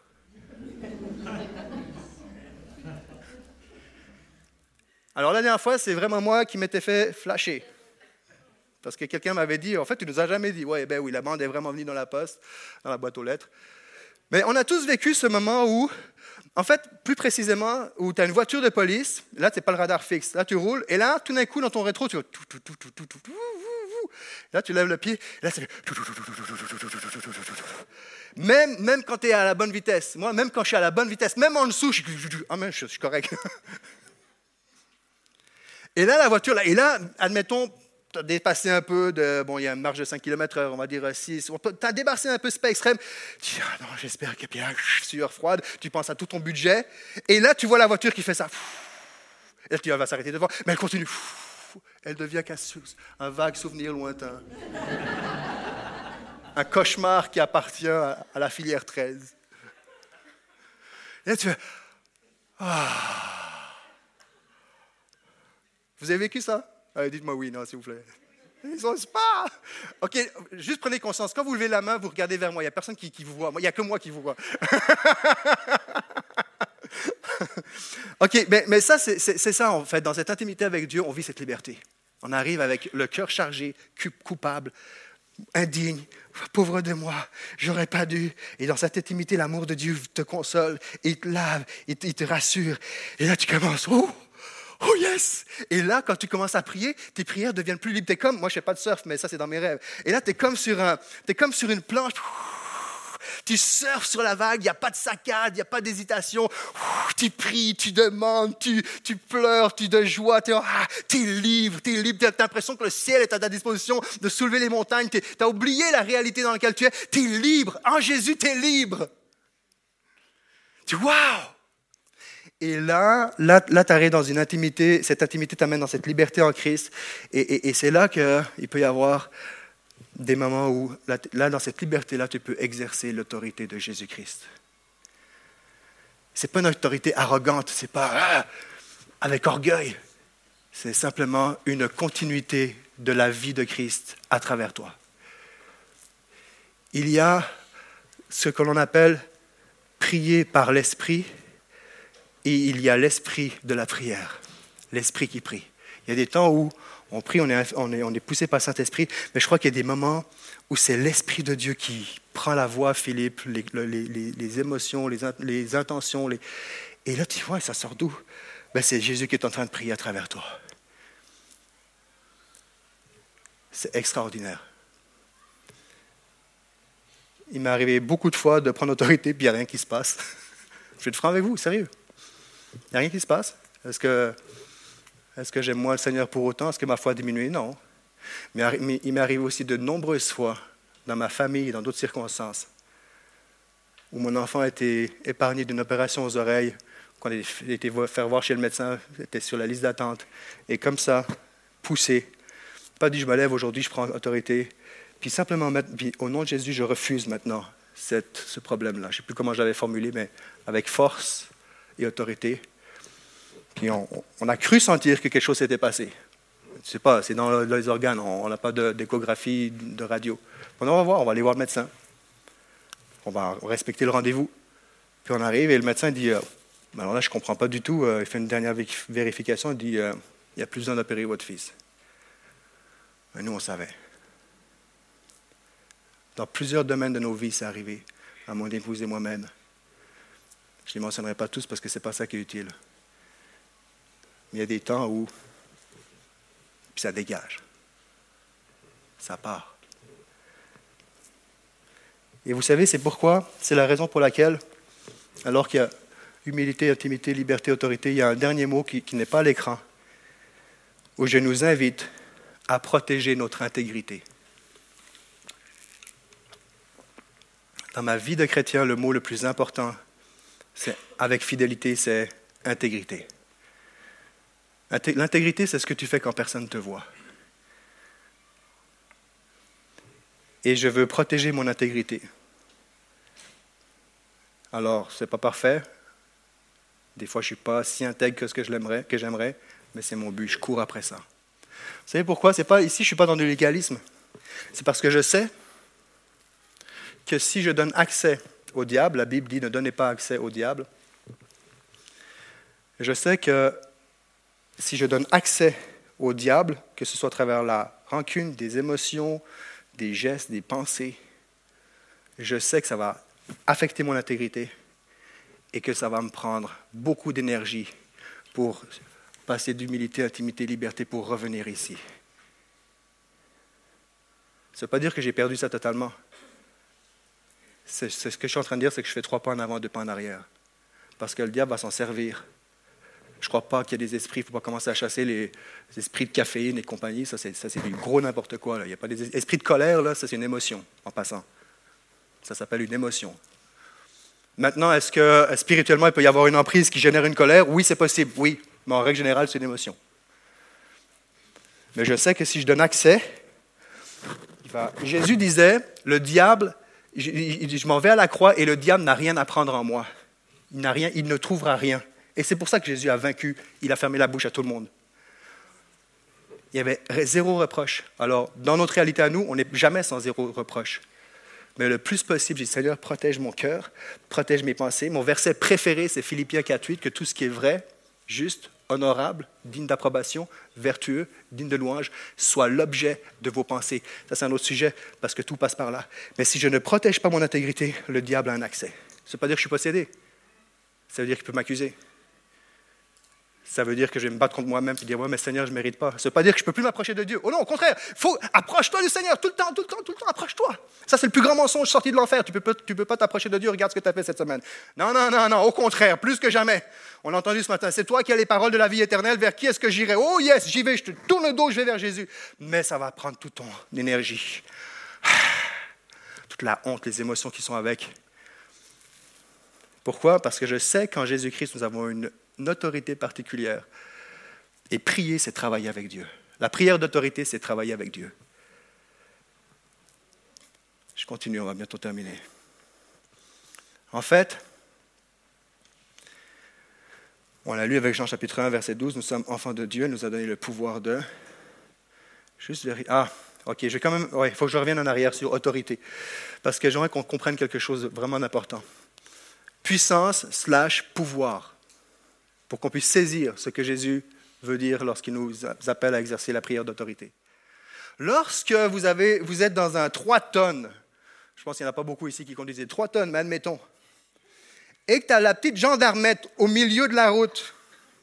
Alors la dernière fois, c'est vraiment moi qui m'étais fait flasher. Parce que quelqu'un m'avait dit, en fait, tu ne nous as jamais dit, ouais, ben oui, la bande est vraiment venue dans la poste, dans la boîte aux lettres. Mais on a tous vécu ce moment où, en fait, plus précisément, où tu as une voiture de police, là, tu n'es pas le radar fixe, là, tu roules, et là, tout d'un coup, dans ton rétro, tu vas tout, tout, tout, tout, tout, tout, tout, là, tu lèves le pied, et là, c'est même, même quand tu es à la bonne vitesse. Moi, même quand je suis à la bonne vitesse, même en dessous, je suis, ah, mais je suis correct. Et là, la voiture, là, et là, admettons, tu as dépassé un peu de, bon, il y a une marge de cinq kilomètres heure, on va dire six, tu as dépassé un peu ce pas extrême, tu dis, ah non, j'espère qu'il y a bien une sueur froide, tu penses à tout ton budget, et là, tu vois la voiture qui fait ça, et là, tu dis, elle va s'arrêter devant, mais elle continue, elle devient qu'un un vague souvenir lointain, un cauchemar qui appartient à, à la filière treize. Et là, tu fais, ah. Vous avez vécu ça? Allez, dites-moi oui, non, s'il vous plaît. Ils n'osent pas. OK, juste prenez conscience. Quand vous levez la main, vous regardez vers moi. Il n'y a personne qui, qui vous voit. Il n'y a que moi qui vous vois. OK, mais, mais ça, c'est, c'est, c'est ça, en fait. Dans cette intimité avec Dieu, on vit cette liberté. On arrive avec le cœur chargé, coupable, indigne, pauvre de moi, j'aurais pas dû. Et dans cette intimité, l'amour de Dieu te console, il te lave, il te, il te rassure. Et là, tu commences, oh! Oh yes! Et là, quand tu commences à prier, tes prières deviennent plus libres. T'es comme, moi je fais pas de surf, mais ça c'est dans mes rêves. Et là, tu es comme sur un, t'es comme sur une planche. Tu surfes sur la vague, il n'y a pas de saccade, il n'y a pas d'hésitation. Tu pries, tu demandes, tu, tu pleures, tu de joie. Tu es ah, libre, tu es libre. Tu as l'impression que le ciel est à ta disposition de soulever les montagnes. Tu as oublié la réalité dans laquelle tu es. Tu es libre. En Jésus, tu es libre. Tu wow! Et là, là, là tu arrives dans une intimité, cette intimité t'amène dans cette liberté en Christ. Et, et, et c'est là qu'il peut y avoir des moments où, là, là, dans cette liberté-là, tu peux exercer l'autorité de Jésus-Christ. Ce n'est pas une autorité arrogante, ce n'est pas ah, avec orgueil. C'est simplement une continuité de la vie de Christ à travers toi. Il y a ce que l'on appelle prier par l'Esprit. Et il y a l'esprit de la prière, l'esprit qui prie. Il y a des temps où on prie, on est, on est, on est poussé par le Saint-Esprit, mais je crois qu'il y a des moments où c'est l'Esprit de Dieu qui prend la voix, Philippe, les, les, les, les émotions, les, les intentions. Les... Et là, tu vois, ça sort d'où? Ben, c'est Jésus qui est en train de prier à travers toi. C'est extraordinaire. Il m'est arrivé beaucoup de fois de prendre autorité, puis il n'y a rien qui se passe. Je vais être franc avec vous, sérieux. Il n'y a rien qui se passe. Est-ce que, est-ce que j'aime moins le Seigneur pour autant? Est-ce que ma foi a diminué? Non. Mais, mais il m'est arrivé aussi de nombreuses fois, dans ma famille et dans d'autres circonstances, où mon enfant a été épargné d'une opération aux oreilles, qu'on a été faire voir chez le médecin, était sur la liste d'attente, et comme ça, poussé, pas dit je me lève aujourd'hui, je prends autorité, puis simplement mettre, puis au nom de Jésus, je refuse maintenant cette, ce problème-là. Je ne sais plus comment j'avais formulé, mais avec force et autorité. Puis on, on a cru sentir que quelque chose s'était passé. Je ne sais pas, c'est dans les organes, on n'a pas de, d'échographie, de radio. On va voir, on va aller voir le médecin. On va respecter le rendez-vous. Puis on arrive et le médecin dit, euh, alors là je ne comprends pas du tout, euh, il fait une dernière vérification, il dit, euh, il n'y a plus besoin d'opérer votre fils. Mais nous on savait. Dans plusieurs domaines de nos vies, c'est arrivé, à mon épouse et moi-même. Je ne les mentionnerai pas tous parce que ce n'est pas ça qui est utile. Mais il y a des temps où puis ça dégage. Ça part. Et vous savez, c'est pourquoi, c'est la raison pour laquelle, alors qu'il y a humilité, intimité, liberté, autorité, il y a un dernier mot qui, qui n'est pas à l'écran, où je nous invite à protéger notre intégrité. Dans ma vie de chrétien, le mot le plus important, c'est avec fidélité, c'est intégrité. L'intégrité, c'est ce que tu fais quand personne ne te voit. Et je veux protéger mon intégrité. Alors, ce n'est pas parfait. Des fois, je ne suis pas si intègre que ce que je l'aimerais, que j'aimerais, mais c'est mon but, je cours après ça. Vous savez pourquoi? C'est pas, ici, je ne suis pas dans du légalisme. C'est parce que je sais que si je donne accès au diable, la Bible dit ne donnez pas accès au diable, je sais que si je donne accès au diable, que ce soit à travers la rancune, des émotions, des gestes, des pensées, je sais que ça va affecter mon intégrité et que ça va me prendre beaucoup d'énergie pour passer d'humilité, intimité, liberté pour revenir ici. Ça ne veut pas dire que j'ai perdu ça totalement. C'est, c'est ce que je suis en train de dire, c'est que je fais trois pas en avant, deux pas en arrière. Parce que le diable va s'en servir. Je ne crois pas qu'il y a des esprits, il ne faut pas commencer à chasser les, les esprits de caféine et compagnie. Ça, c'est, ça, c'est du gros n'importe quoi. Là. Il n'y a pas des esprits de colère, là, ça, c'est une émotion, en passant. Ça s'appelle une émotion. Maintenant, est-ce que spirituellement, il peut y avoir une emprise qui génère une colère? Oui, c'est possible, oui. Mais en règle générale, c'est une émotion. Mais je sais que si je donne accès, il va... Jésus disait, le diable, je, je m'en vais à la croix et le diable n'a rien à prendre en moi. Il n'a rien, il ne trouvera rien. Et c'est pour ça que Jésus a vaincu, il a fermé la bouche à tout le monde. Il y avait zéro reproche. Alors, dans notre réalité à nous, on n'est jamais sans zéro reproche. Mais le plus possible, j'ai dit, Seigneur, protège mon cœur, protège mes pensées. Mon verset préféré, c'est Philippiens quatre huit, que tout ce qui est vrai, juste, honorable, digne d'approbation, vertueux, digne de louange, soit l'objet de vos pensées. Ça, c'est un autre sujet, parce que tout passe par là. Mais si je ne protège pas mon intégrité, le diable a un accès. Ça ne veut pas dire que je suis possédé. Ça veut dire qu'il peut m'accuser. Ça veut dire que je vais me battre contre moi-même et dire « Ouais, mais Seigneur, je ne mérite pas. » Ça ne veut pas dire que je ne peux plus m'approcher de Dieu. Oh non, au contraire, faut, approche-toi du Seigneur tout le temps, tout le temps, tout le temps, approche-toi. Ça, c'est le plus grand mensonge sorti de l'enfer. Tu ne peux, tu peux pas t'approcher de Dieu, regarde ce que tu as fait cette semaine. Non, non, non, non, au contraire, plus que jamais. On l'a entendu ce matin, c'est toi qui as les paroles de la vie éternelle, vers qui est-ce que j'irai? Oh yes, j'y vais, je te tourne le dos, je vais vers Jésus. Mais ça va prendre toute ton énergie. Toute la honte, les émotions qui sont avec. Pourquoi? Parce que je sais qu'en Jésus-Christ, nous avons une, une autorité particulière. Et prier, c'est travailler avec Dieu. La prière d'autorité, c'est travailler avec Dieu. Je continue, on va bientôt terminer. En fait, on l'a lu avec Jean chapitre un, verset douze, nous sommes enfants de Dieu, il nous a donné le pouvoir de... Juste vérifier. Ah, ok, je vais quand même... Oui, il faut que je revienne en arrière sur autorité. Parce que j'aimerais qu'on comprenne quelque chose de vraiment d'important. Puissance slash pouvoir. Pour qu'on puisse saisir ce que Jésus veut dire lorsqu'il nous appelle à exercer la prière d'autorité. Lorsque vous, avez, vous êtes dans un trois tonnes, je pense qu'il n'y en a pas beaucoup ici qui conduisent des trois tonnes, mais admettons, et que tu as la petite gendarmette au milieu de la route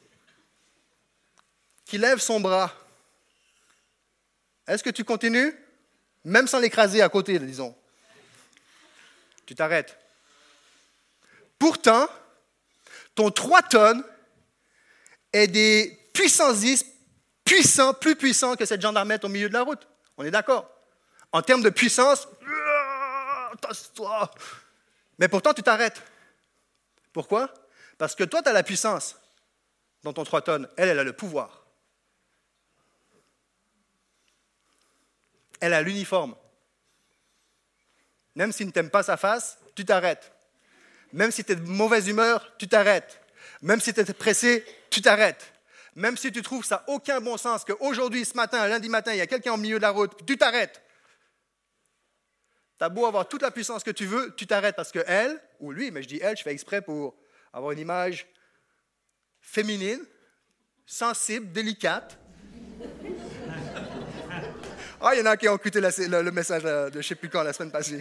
qui lève son bras, est-ce que tu continues? Même sans l'écraser à côté, disons. Tu t'arrêtes. Pourtant, ton trois tonnes est des puissance dix, puissant, plus puissant que cette gendarmette au milieu de la route. On est d'accord? En termes de puissance, tasse-toi. Mais pourtant, tu t'arrêtes. Pourquoi? Parce que toi, tu as la puissance dans ton trois tonnes. Elle, elle a le pouvoir. Elle a l'uniforme. Même s'il ne t'aime pas sa face, tu t'arrêtes. Même si tu es de mauvaise humeur, tu t'arrêtes. Même si tu es pressé, tu t'arrêtes. Même si tu trouves ça n'a aucun bon sens qu'aujourd'hui, ce matin, lundi matin, il y a quelqu'un au milieu de la route, tu t'arrêtes. Tu as beau avoir toute la puissance que tu veux, tu t'arrêtes parce que elle, ou lui, mais je dis elle, je fais exprès pour avoir une image féminine, sensible, délicate. Ah, il y en a qui ont écouté la, le, le message de je ne sais plus quand, la semaine passée.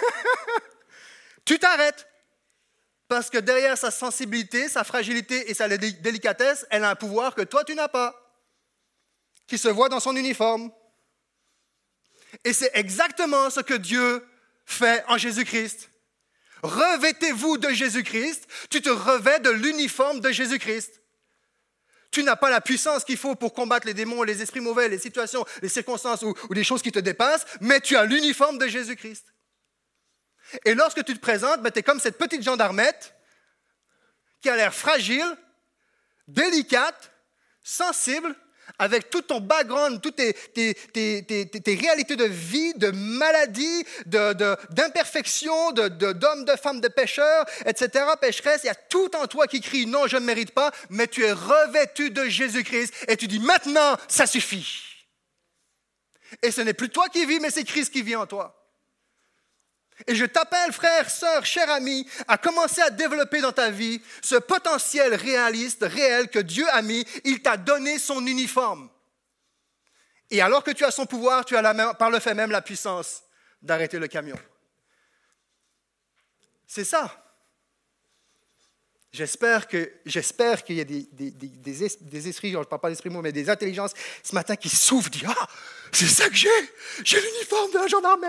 Tu t'arrêtes. Parce que derrière sa sensibilité, sa fragilité et sa délicatesse, elle a un pouvoir que toi, tu n'as pas, qui se voit dans son uniforme. Et c'est exactement ce que Dieu fait en Jésus-Christ. Revêtez-vous de Jésus-Christ, tu te revêts de l'uniforme de Jésus-Christ. Tu n'as pas la puissance qu'il faut pour combattre les démons, les esprits mauvais, les situations, les circonstances ou, ou les choses qui te dépassent, mais tu as l'uniforme de Jésus-Christ. Et lorsque tu te présentes, ben, tu es comme cette petite gendarmette qui a l'air fragile, délicate, sensible, avec tout ton background, toutes tes, tes, tes, tes, tes réalités de vie, de maladie, de, de, d'imperfection, de, de, d'hommes, de femmes, de pécheurs, et cetera, pécheresse, il y a tout en toi qui crie « Non, je ne mérite pas », mais tu es revêtu de Jésus-Christ et tu dis « Maintenant, ça suffit ». Et ce n'est plus toi qui vis, mais c'est Christ qui vit en toi. Et je t'appelle, frère, sœur, cher ami, à commencer à développer dans ta vie ce potentiel réaliste, réel que Dieu a mis. Il t'a donné son uniforme. Et alors que tu as son pouvoir, tu as la même, par le fait même la puissance d'arrêter le camion. C'est ça. J'espère, que, j'espère qu'il y a des, des, des, des, des esprits, je ne parle pas d'esprits mots, mais des intelligences ce matin qui s'ouvrent, disent « Ah, c'est ça que j'ai, j'ai l'uniforme de la gendarmette. »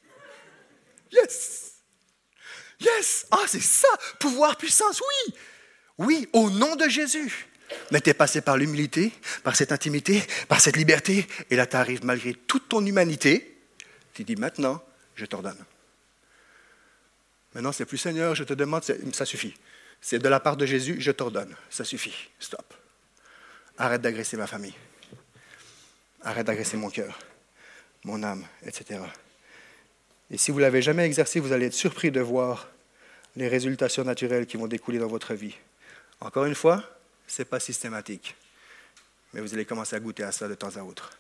Yes! Yes! Ah, c'est ça! Pouvoir, puissance, oui! Oui, au nom de Jésus. Mais tu es passé par l'humilité, par cette intimité, par cette liberté, et là, tu arrives malgré toute ton humanité, tu dis maintenant, je t'ordonne. Maintenant, c'est plus Seigneur, je te demande, ça suffit. C'est de la part de Jésus, je t'ordonne. Ça suffit. Stop. Arrête d'agresser ma famille. Arrête d'agresser mon cœur, mon âme, et cetera. Et si vous ne l'avez jamais exercé, vous allez être surpris de voir les résultats surnaturels qui vont découler dans votre vie. Encore une fois, ce n'est pas systématique, mais vous allez commencer à goûter à ça de temps à autre.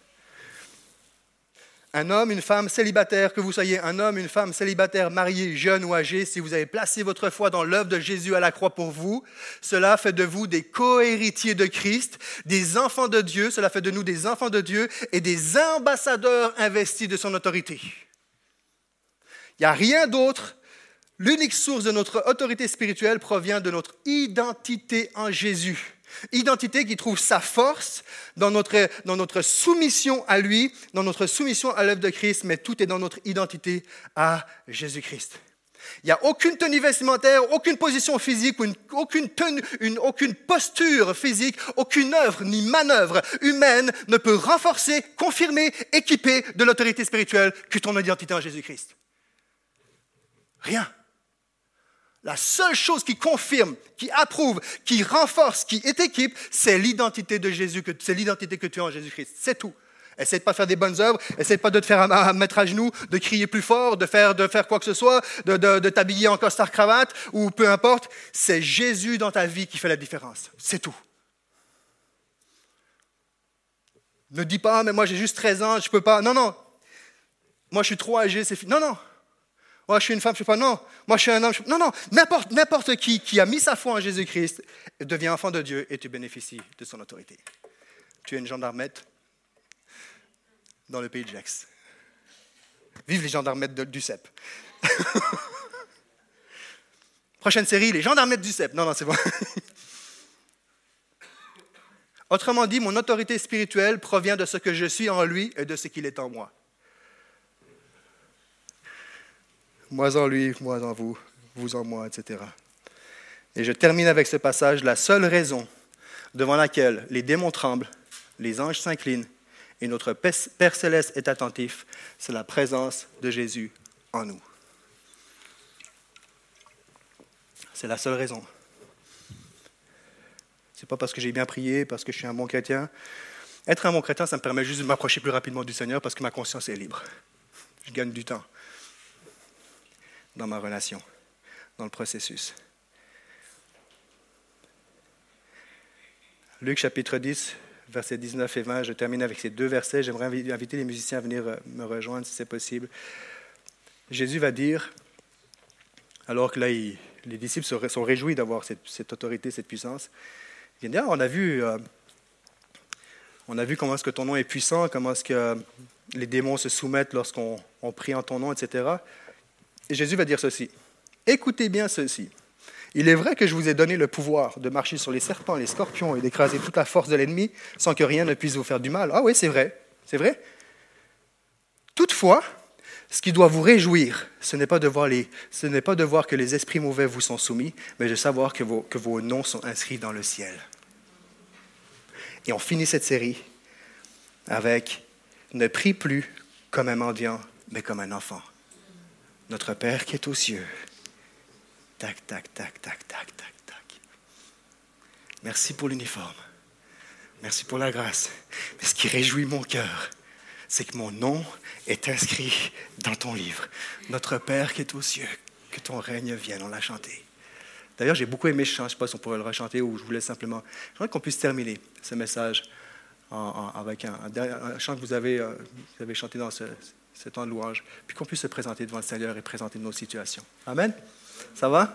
Un homme, une femme célibataire, que vous soyez un homme, une femme célibataire, marié, jeune ou âgé, si vous avez placé votre foi dans l'œuvre de Jésus à la croix pour vous, cela fait de vous des co-héritiers de Christ, des enfants de Dieu, cela fait de nous des enfants de Dieu et des ambassadeurs investis de son autorité. Il n'y a rien d'autre. L'unique source de notre autorité spirituelle provient de notre identité en Jésus. Identité qui trouve sa force dans notre, dans notre soumission à lui, dans notre soumission à l'œuvre de Christ, mais tout est dans notre identité à Jésus-Christ. Il n'y a aucune tenue vestimentaire, aucune position physique, une, aucune, tenue, une, aucune posture physique, aucune œuvre ni manœuvre humaine ne peut renforcer, confirmer, équiper de l'autorité spirituelle que ton identité en Jésus-Christ. Rien. La seule chose qui confirme, qui approuve, qui renforce, qui équipe, c'est l'identité de Jésus, c'est l'identité que tu as en Jésus-Christ. C'est tout. Essaie de pas faire des bonnes œuvres, essaie pas de te faire à, à mettre à genoux, de crier plus fort, de faire, de faire quoi que ce soit, de, de, de t'habiller en costard-cravate, ou peu importe. C'est Jésus dans ta vie qui fait la différence. C'est tout. Ne dis pas, mais moi j'ai juste treize ans, je peux pas. Non, non. Moi je suis trop âgé, c'est fini. Non, non. Moi, je suis une femme, je ne sais pas, non. Moi, je suis un homme, je... non, non. N'importe, n'importe qui qui a mis sa foi en Jésus-Christ devient enfant de Dieu et tu bénéficies de son autorité. Tu es une gendarmette dans le pays de Gex. Vive les gendarmettes de, du C E P. Prochaine série, les gendarmettes du C E P. Non, non, c'est bon. Autrement dit, mon autorité spirituelle provient de ce que je suis en lui et de ce qu'il est en moi. Moi en lui, moi en vous, vous en moi, et cetera. Et je termine avec ce passage. La seule raison devant laquelle les démons tremblent, les anges s'inclinent et notre Père céleste est attentif, c'est la présence de Jésus en nous. C'est la seule raison. Ce n'est pas parce que j'ai bien prié, parce que je suis un bon chrétien. Être un bon chrétien, ça me permet juste de m'approcher plus rapidement du Seigneur parce que ma conscience est libre. Je gagne du temps dans ma relation, dans le processus. Luc chapitre dix, versets dix-neuf et vingt, je termine avec ces deux versets. J'aimerais inviter les musiciens à venir me rejoindre si c'est possible. Jésus va dire, alors que là, il, les disciples sont réjouis d'avoir cette, cette autorité, cette puissance, il vient dire, ah, on a vu, euh, on a vu comment est-ce que ton nom est puissant, comment est-ce que les démons se soumettent lorsqu'on on prie en ton nom, et cetera. Et Jésus va dire ceci. Écoutez bien ceci. Il est vrai que je vous ai donné le pouvoir de marcher sur les serpents, les scorpions et d'écraser toute la force de l'ennemi sans que rien ne puisse vous faire du mal. Ah oui, c'est vrai, c'est vrai. Toutefois, ce qui doit vous réjouir, ce n'est pas de voir, les, ce n'est pas de voir que les esprits mauvais vous sont soumis, mais de savoir que vos, que vos noms sont inscrits dans le ciel. Et on finit cette série avec « Ne prie plus comme un mendiant, mais comme un enfant. Notre Père qui est aux cieux. » Tac, tac, tac, tac, tac, tac, tac. Merci pour l'uniforme. Merci pour la grâce. Mais ce qui réjouit mon cœur, c'est que mon nom est inscrit dans ton livre. Notre Père qui est aux cieux, que ton règne vienne. On l'a chanté. D'ailleurs, j'ai beaucoup aimé ce chant. Je ne sais pas si on pourrait le rechanter ou je voulais simplement... J'aimerais qu'on puisse terminer ce message en, en, avec un, un, un chant que vous avez, euh, vous avez chanté dans ce, ce temps de louange, puis qu'on puisse se présenter devant le Seigneur et présenter nos situations. Amen? Ça va?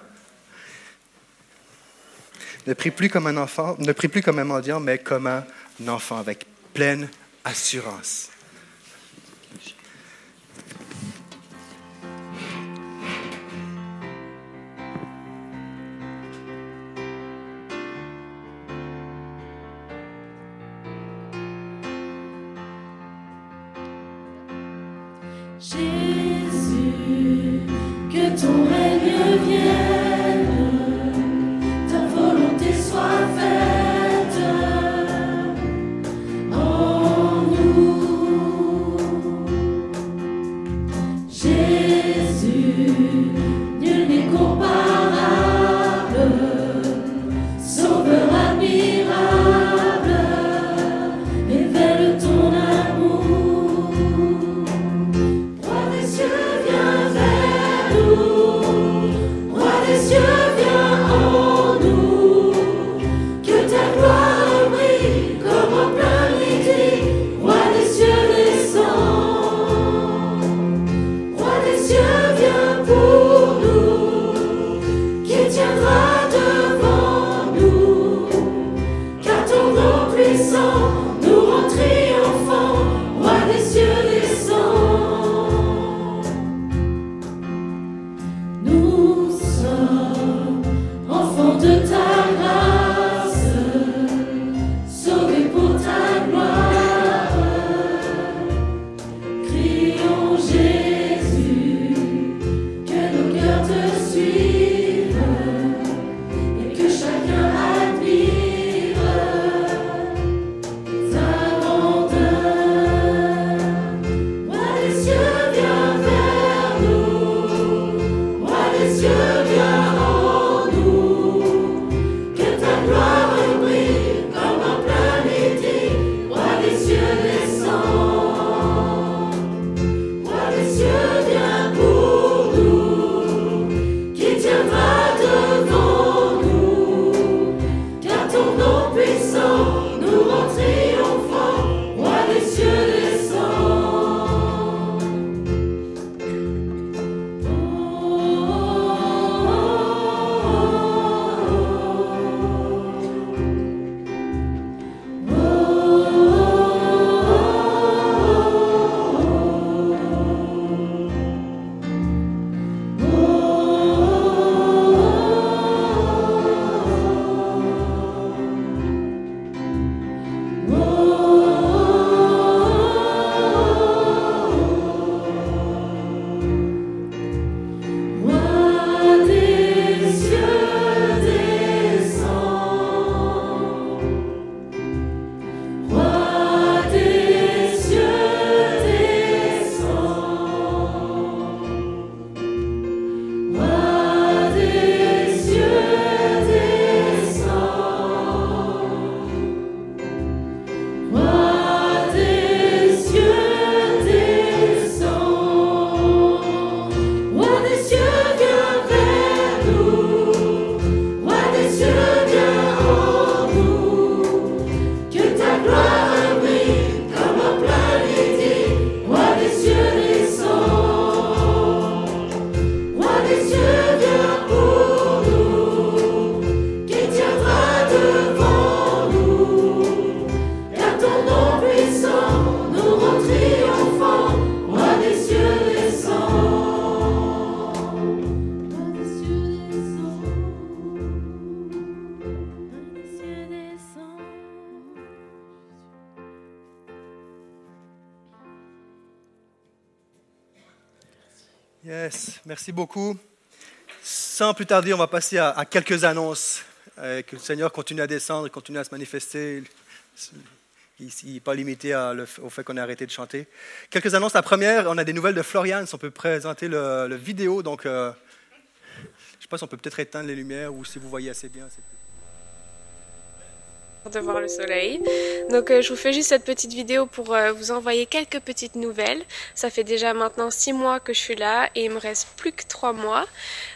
Ne prie plus comme un enfant, ne prie plus comme un mendiant, mais comme un enfant, avec pleine assurance. Jésus, que ton règne vienne, ta volonté soit faite en nous. Jésus, nul n'est comparable, Sauveur admirable, révèle ton amour. Yes, merci beaucoup. Sans plus tarder, on va passer à, à quelques annonces. Euh, que le Seigneur continue à descendre, continue à se manifester. Il n'est pas limité à le, au fait qu'on ait arrêté de chanter. Quelques annonces. La première, on a des nouvelles de Floriane. Si on peut présenter le, le vidéo. Donc, euh, je ne sais pas si on peut peut-être éteindre les lumières ou si vous voyez assez bien. C'est... de voir le soleil. Donc euh, je vous fais juste cette petite vidéo pour euh, vous envoyer quelques petites nouvelles. Ça fait déjà maintenant six mois que je suis là et il me reste plus que trois mois.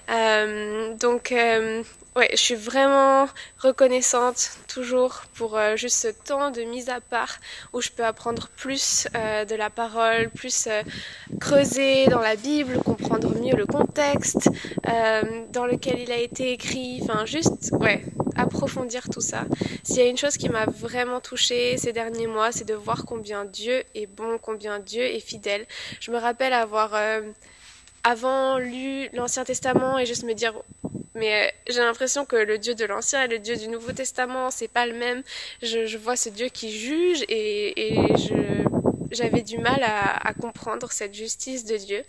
Euh, donc euh, ouais, je suis vraiment reconnaissante toujours pour euh, juste ce temps de mise à part où je peux apprendre plus euh, de la parole, plus euh, creuser dans la Bible, comprendre mieux le contexte euh, dans lequel il a été écrit, enfin juste ouais, approfondir tout ça. S'il y a une chose qui m'a vraiment touchée ces derniers mois, c'est de voir combien Dieu est bon, combien Dieu est fidèle. Je me rappelle avoir euh, avant lu l'Ancien Testament et juste me dire mais euh, j'ai l'impression que le Dieu de l'Ancien et le Dieu du Nouveau Testament, c'est pas le même. Je, je vois ce Dieu qui juge et, et je, j'avais du mal à, à comprendre cette justice de Dieu.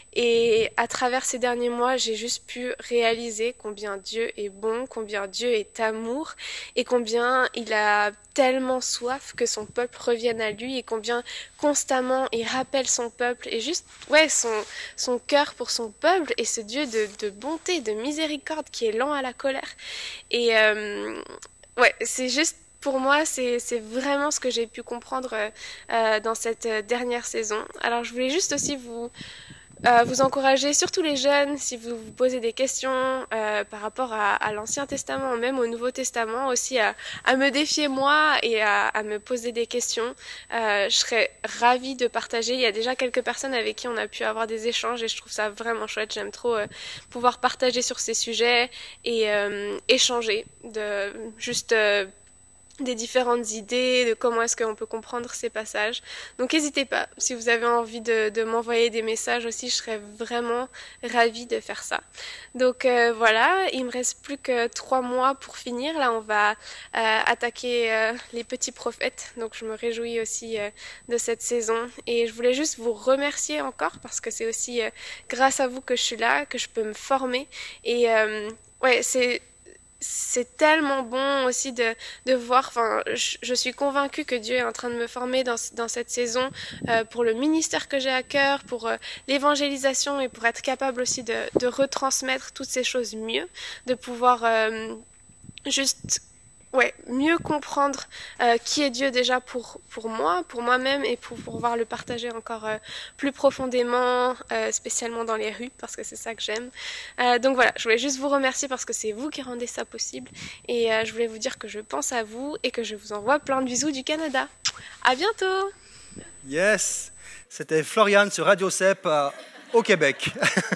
Et à travers ces derniers mois, j'ai juste pu réaliser combien Dieu est bon, combien Dieu est amour et combien il a tellement soif que son peuple revienne à lui et combien constamment il rappelle son peuple et juste ouais son, son cœur pour son peuple et ce Dieu de, de bonté, de miséricorde qui est lent à la colère. Et euh, ouais, c'est juste pour moi, c'est, c'est vraiment ce que j'ai pu comprendre euh, dans cette dernière saison. Alors je voulais juste aussi vous Euh, vous encourager, surtout les jeunes, si vous vous posez des questions euh, par rapport à, à l'Ancien Testament, même au Nouveau Testament, aussi à, à me défier moi et à, à me poser des questions. Euh, je serais ravie de partager. Il y a déjà quelques personnes avec qui on a pu avoir des échanges et je trouve ça vraiment chouette. J'aime trop euh, pouvoir partager sur ces sujets et euh, échanger, de juste euh, des différentes idées de comment est-ce qu'on peut comprendre ces passages. Donc n'hésitez pas, si vous avez envie de, de m'envoyer des messages aussi, je serais vraiment ravie de faire ça. Donc euh, voilà, il me reste plus que trois mois pour finir. Là, on va euh, attaquer euh, les petits prophètes. Donc je me réjouis aussi euh, de cette saison. Et je voulais juste vous remercier encore parce que c'est aussi euh, grâce à vous que je suis là, que je peux me former. Et euh, ouais, c'est c'est tellement bon aussi de, de voir, enfin, je, je suis convaincue que Dieu est en train de me former dans, dans cette saison euh, pour le ministère que j'ai à cœur, pour euh, l'évangélisation et pour être capable aussi de, de retransmettre toutes ces choses mieux, de pouvoir euh, juste ouais, mieux comprendre euh, qui est Dieu déjà pour, pour moi, pour moi-même et pour, pour pouvoir le partager encore euh, plus profondément, euh, spécialement dans les rues, parce que c'est ça que j'aime. Euh, donc voilà, je voulais juste vous remercier parce que c'est vous qui rendez ça possible et euh, je voulais vous dire que je pense à vous et que je vous envoie plein de bisous du Canada. À bientôt! Yes, c'était Floriane sur Radio Cep euh, au Québec.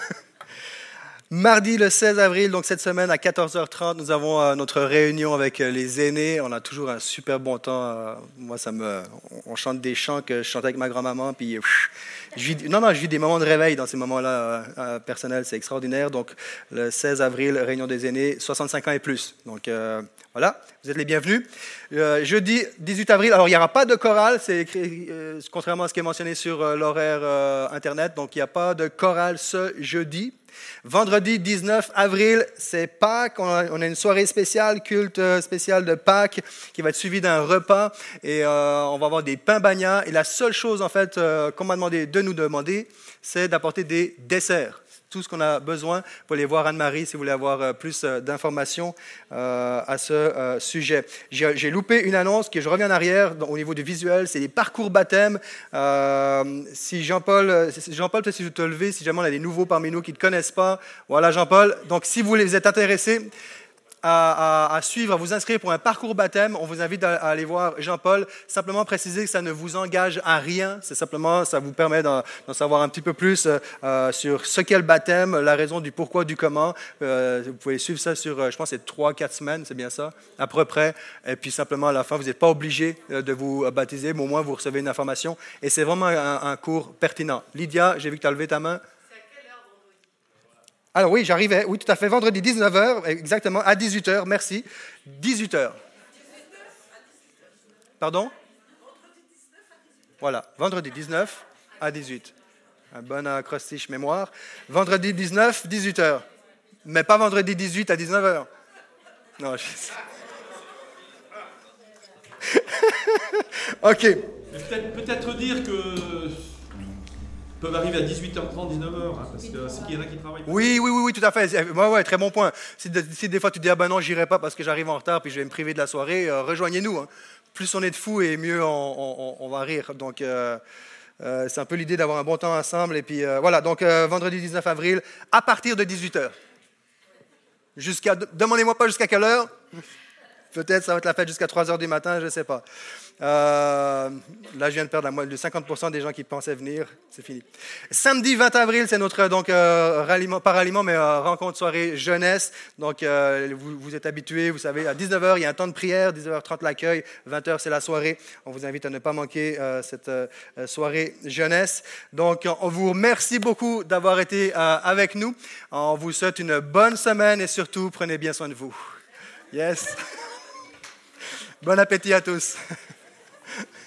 Mardi le seize avril, donc cette semaine à quatorze heures trente, nous avons euh, notre réunion avec euh, les aînés. On a toujours un super bon temps. Euh, moi, ça me, on chante des chants que je chantais avec ma grand-maman. Puis, pff, je vis, non, non, je vis des moments de réveil dans ces moments-là euh, euh, personnels. C'est extraordinaire. Donc, le seize avril, réunion des aînés, soixante-cinq ans et plus. Donc, euh, voilà, vous êtes les bienvenus. Euh, jeudi dix-huit avril, alors il n'y aura pas de chorale, c'est écrit, euh, contrairement à ce qui est mentionné sur euh, l'horaire euh, Internet. Donc, il n'y a pas de chorale ce jeudi. Vendredi dix-neuf avril, c'est Pâques. On a, on a une soirée spéciale, culte spécial de Pâques, qui va être suivie d'un repas. Et euh, on va avoir des pains bagnats. Et la seule chose, en fait, euh, qu'on m'a demandé de nous demander, c'est d'apporter des desserts. Tout ce qu'on a besoin. Vous pouvez aller voir Anne-Marie si vous voulez avoir plus d'informations euh, à ce euh, sujet. J'ai, j'ai loupé une annonce, que je reviens en arrière au niveau du visuel, c'est les parcours baptême. Euh, si Jean-Paul, Jean-Paul, peut-être si je te lever, si jamais on a des nouveaux parmi nous qui ne te connaissent pas. Voilà Jean-Paul. Donc si vous, voulez, vous êtes intéressés, À, à, à suivre, à vous inscrire pour un parcours baptême. On vous invite à, à aller voir Jean-Paul. Simplement préciser que ça ne vous engage à rien. C'est simplement, ça vous permet d'en, d'en savoir un petit peu plus euh, sur ce qu'est le baptême, la raison du pourquoi, du comment. Euh, vous pouvez suivre ça sur, je pense, c'est trois, quatre semaines, c'est bien ça, à peu près. Et puis simplement, à la fin, vous n'êtes pas obligé de vous baptiser, mais au moins, vous recevez une information. Et c'est vraiment un, un cours pertinent. Lydia, j'ai vu que tu as levé ta main. Alors oui, j'arrivais, oui, tout à fait, vendredi dix-neuf heures, exactement, à dix-huit heures, merci. dix-huit heures. Pardon? Voilà, vendredi dix-neuf à dix-huit. Un bon acrostiche mémoire. Vendredi dix-neuf, dix-huit heures. Mais pas vendredi dix-huit à dix-neuf heures. Non, je... OK. Peut-être, peut-être dire que peuvent arriver à dix-huit heures trente, dix-neuf heures, hein, parce que c'est qu'il y en a qui travaillent. Oui, oui, oui, oui, tout à fait. Ouais, ouais, très bon point. Si, de, si des fois tu dis, ah ben non, j'irai pas parce que j'arrive en retard puis je vais me priver de la soirée, euh, rejoignez-nous. Hein. Plus on est de fous et mieux on, on, on va rire. Donc, euh, euh, c'est un peu l'idée d'avoir un bon temps ensemble. Et puis, euh, voilà, donc euh, vendredi dix-neuf avril, à partir de dix-huit heures. Jusqu'à, demandez-moi pas jusqu'à quelle heure. Peut-être ça va être la fête jusqu'à trois heures du matin, je ne sais pas. Euh, là, je viens de perdre la moitié, cinquante pour cent des gens qui pensaient venir, c'est fini. Samedi vingt avril, c'est notre donc, euh, ralliement, pas ralliement, mais euh, rencontre soirée jeunesse. Donc, euh, vous, vous êtes habitués, vous savez, à dix-neuf heures, il y a un temps de prière, dix-neuf heures trente l'accueil, vingt heures, c'est la soirée. On vous invite à ne pas manquer euh, cette euh, soirée jeunesse. Donc, on vous remercie beaucoup d'avoir été euh, avec nous. On vous souhaite une bonne semaine et surtout, prenez bien soin de vous. Yes. Bon appétit à tous.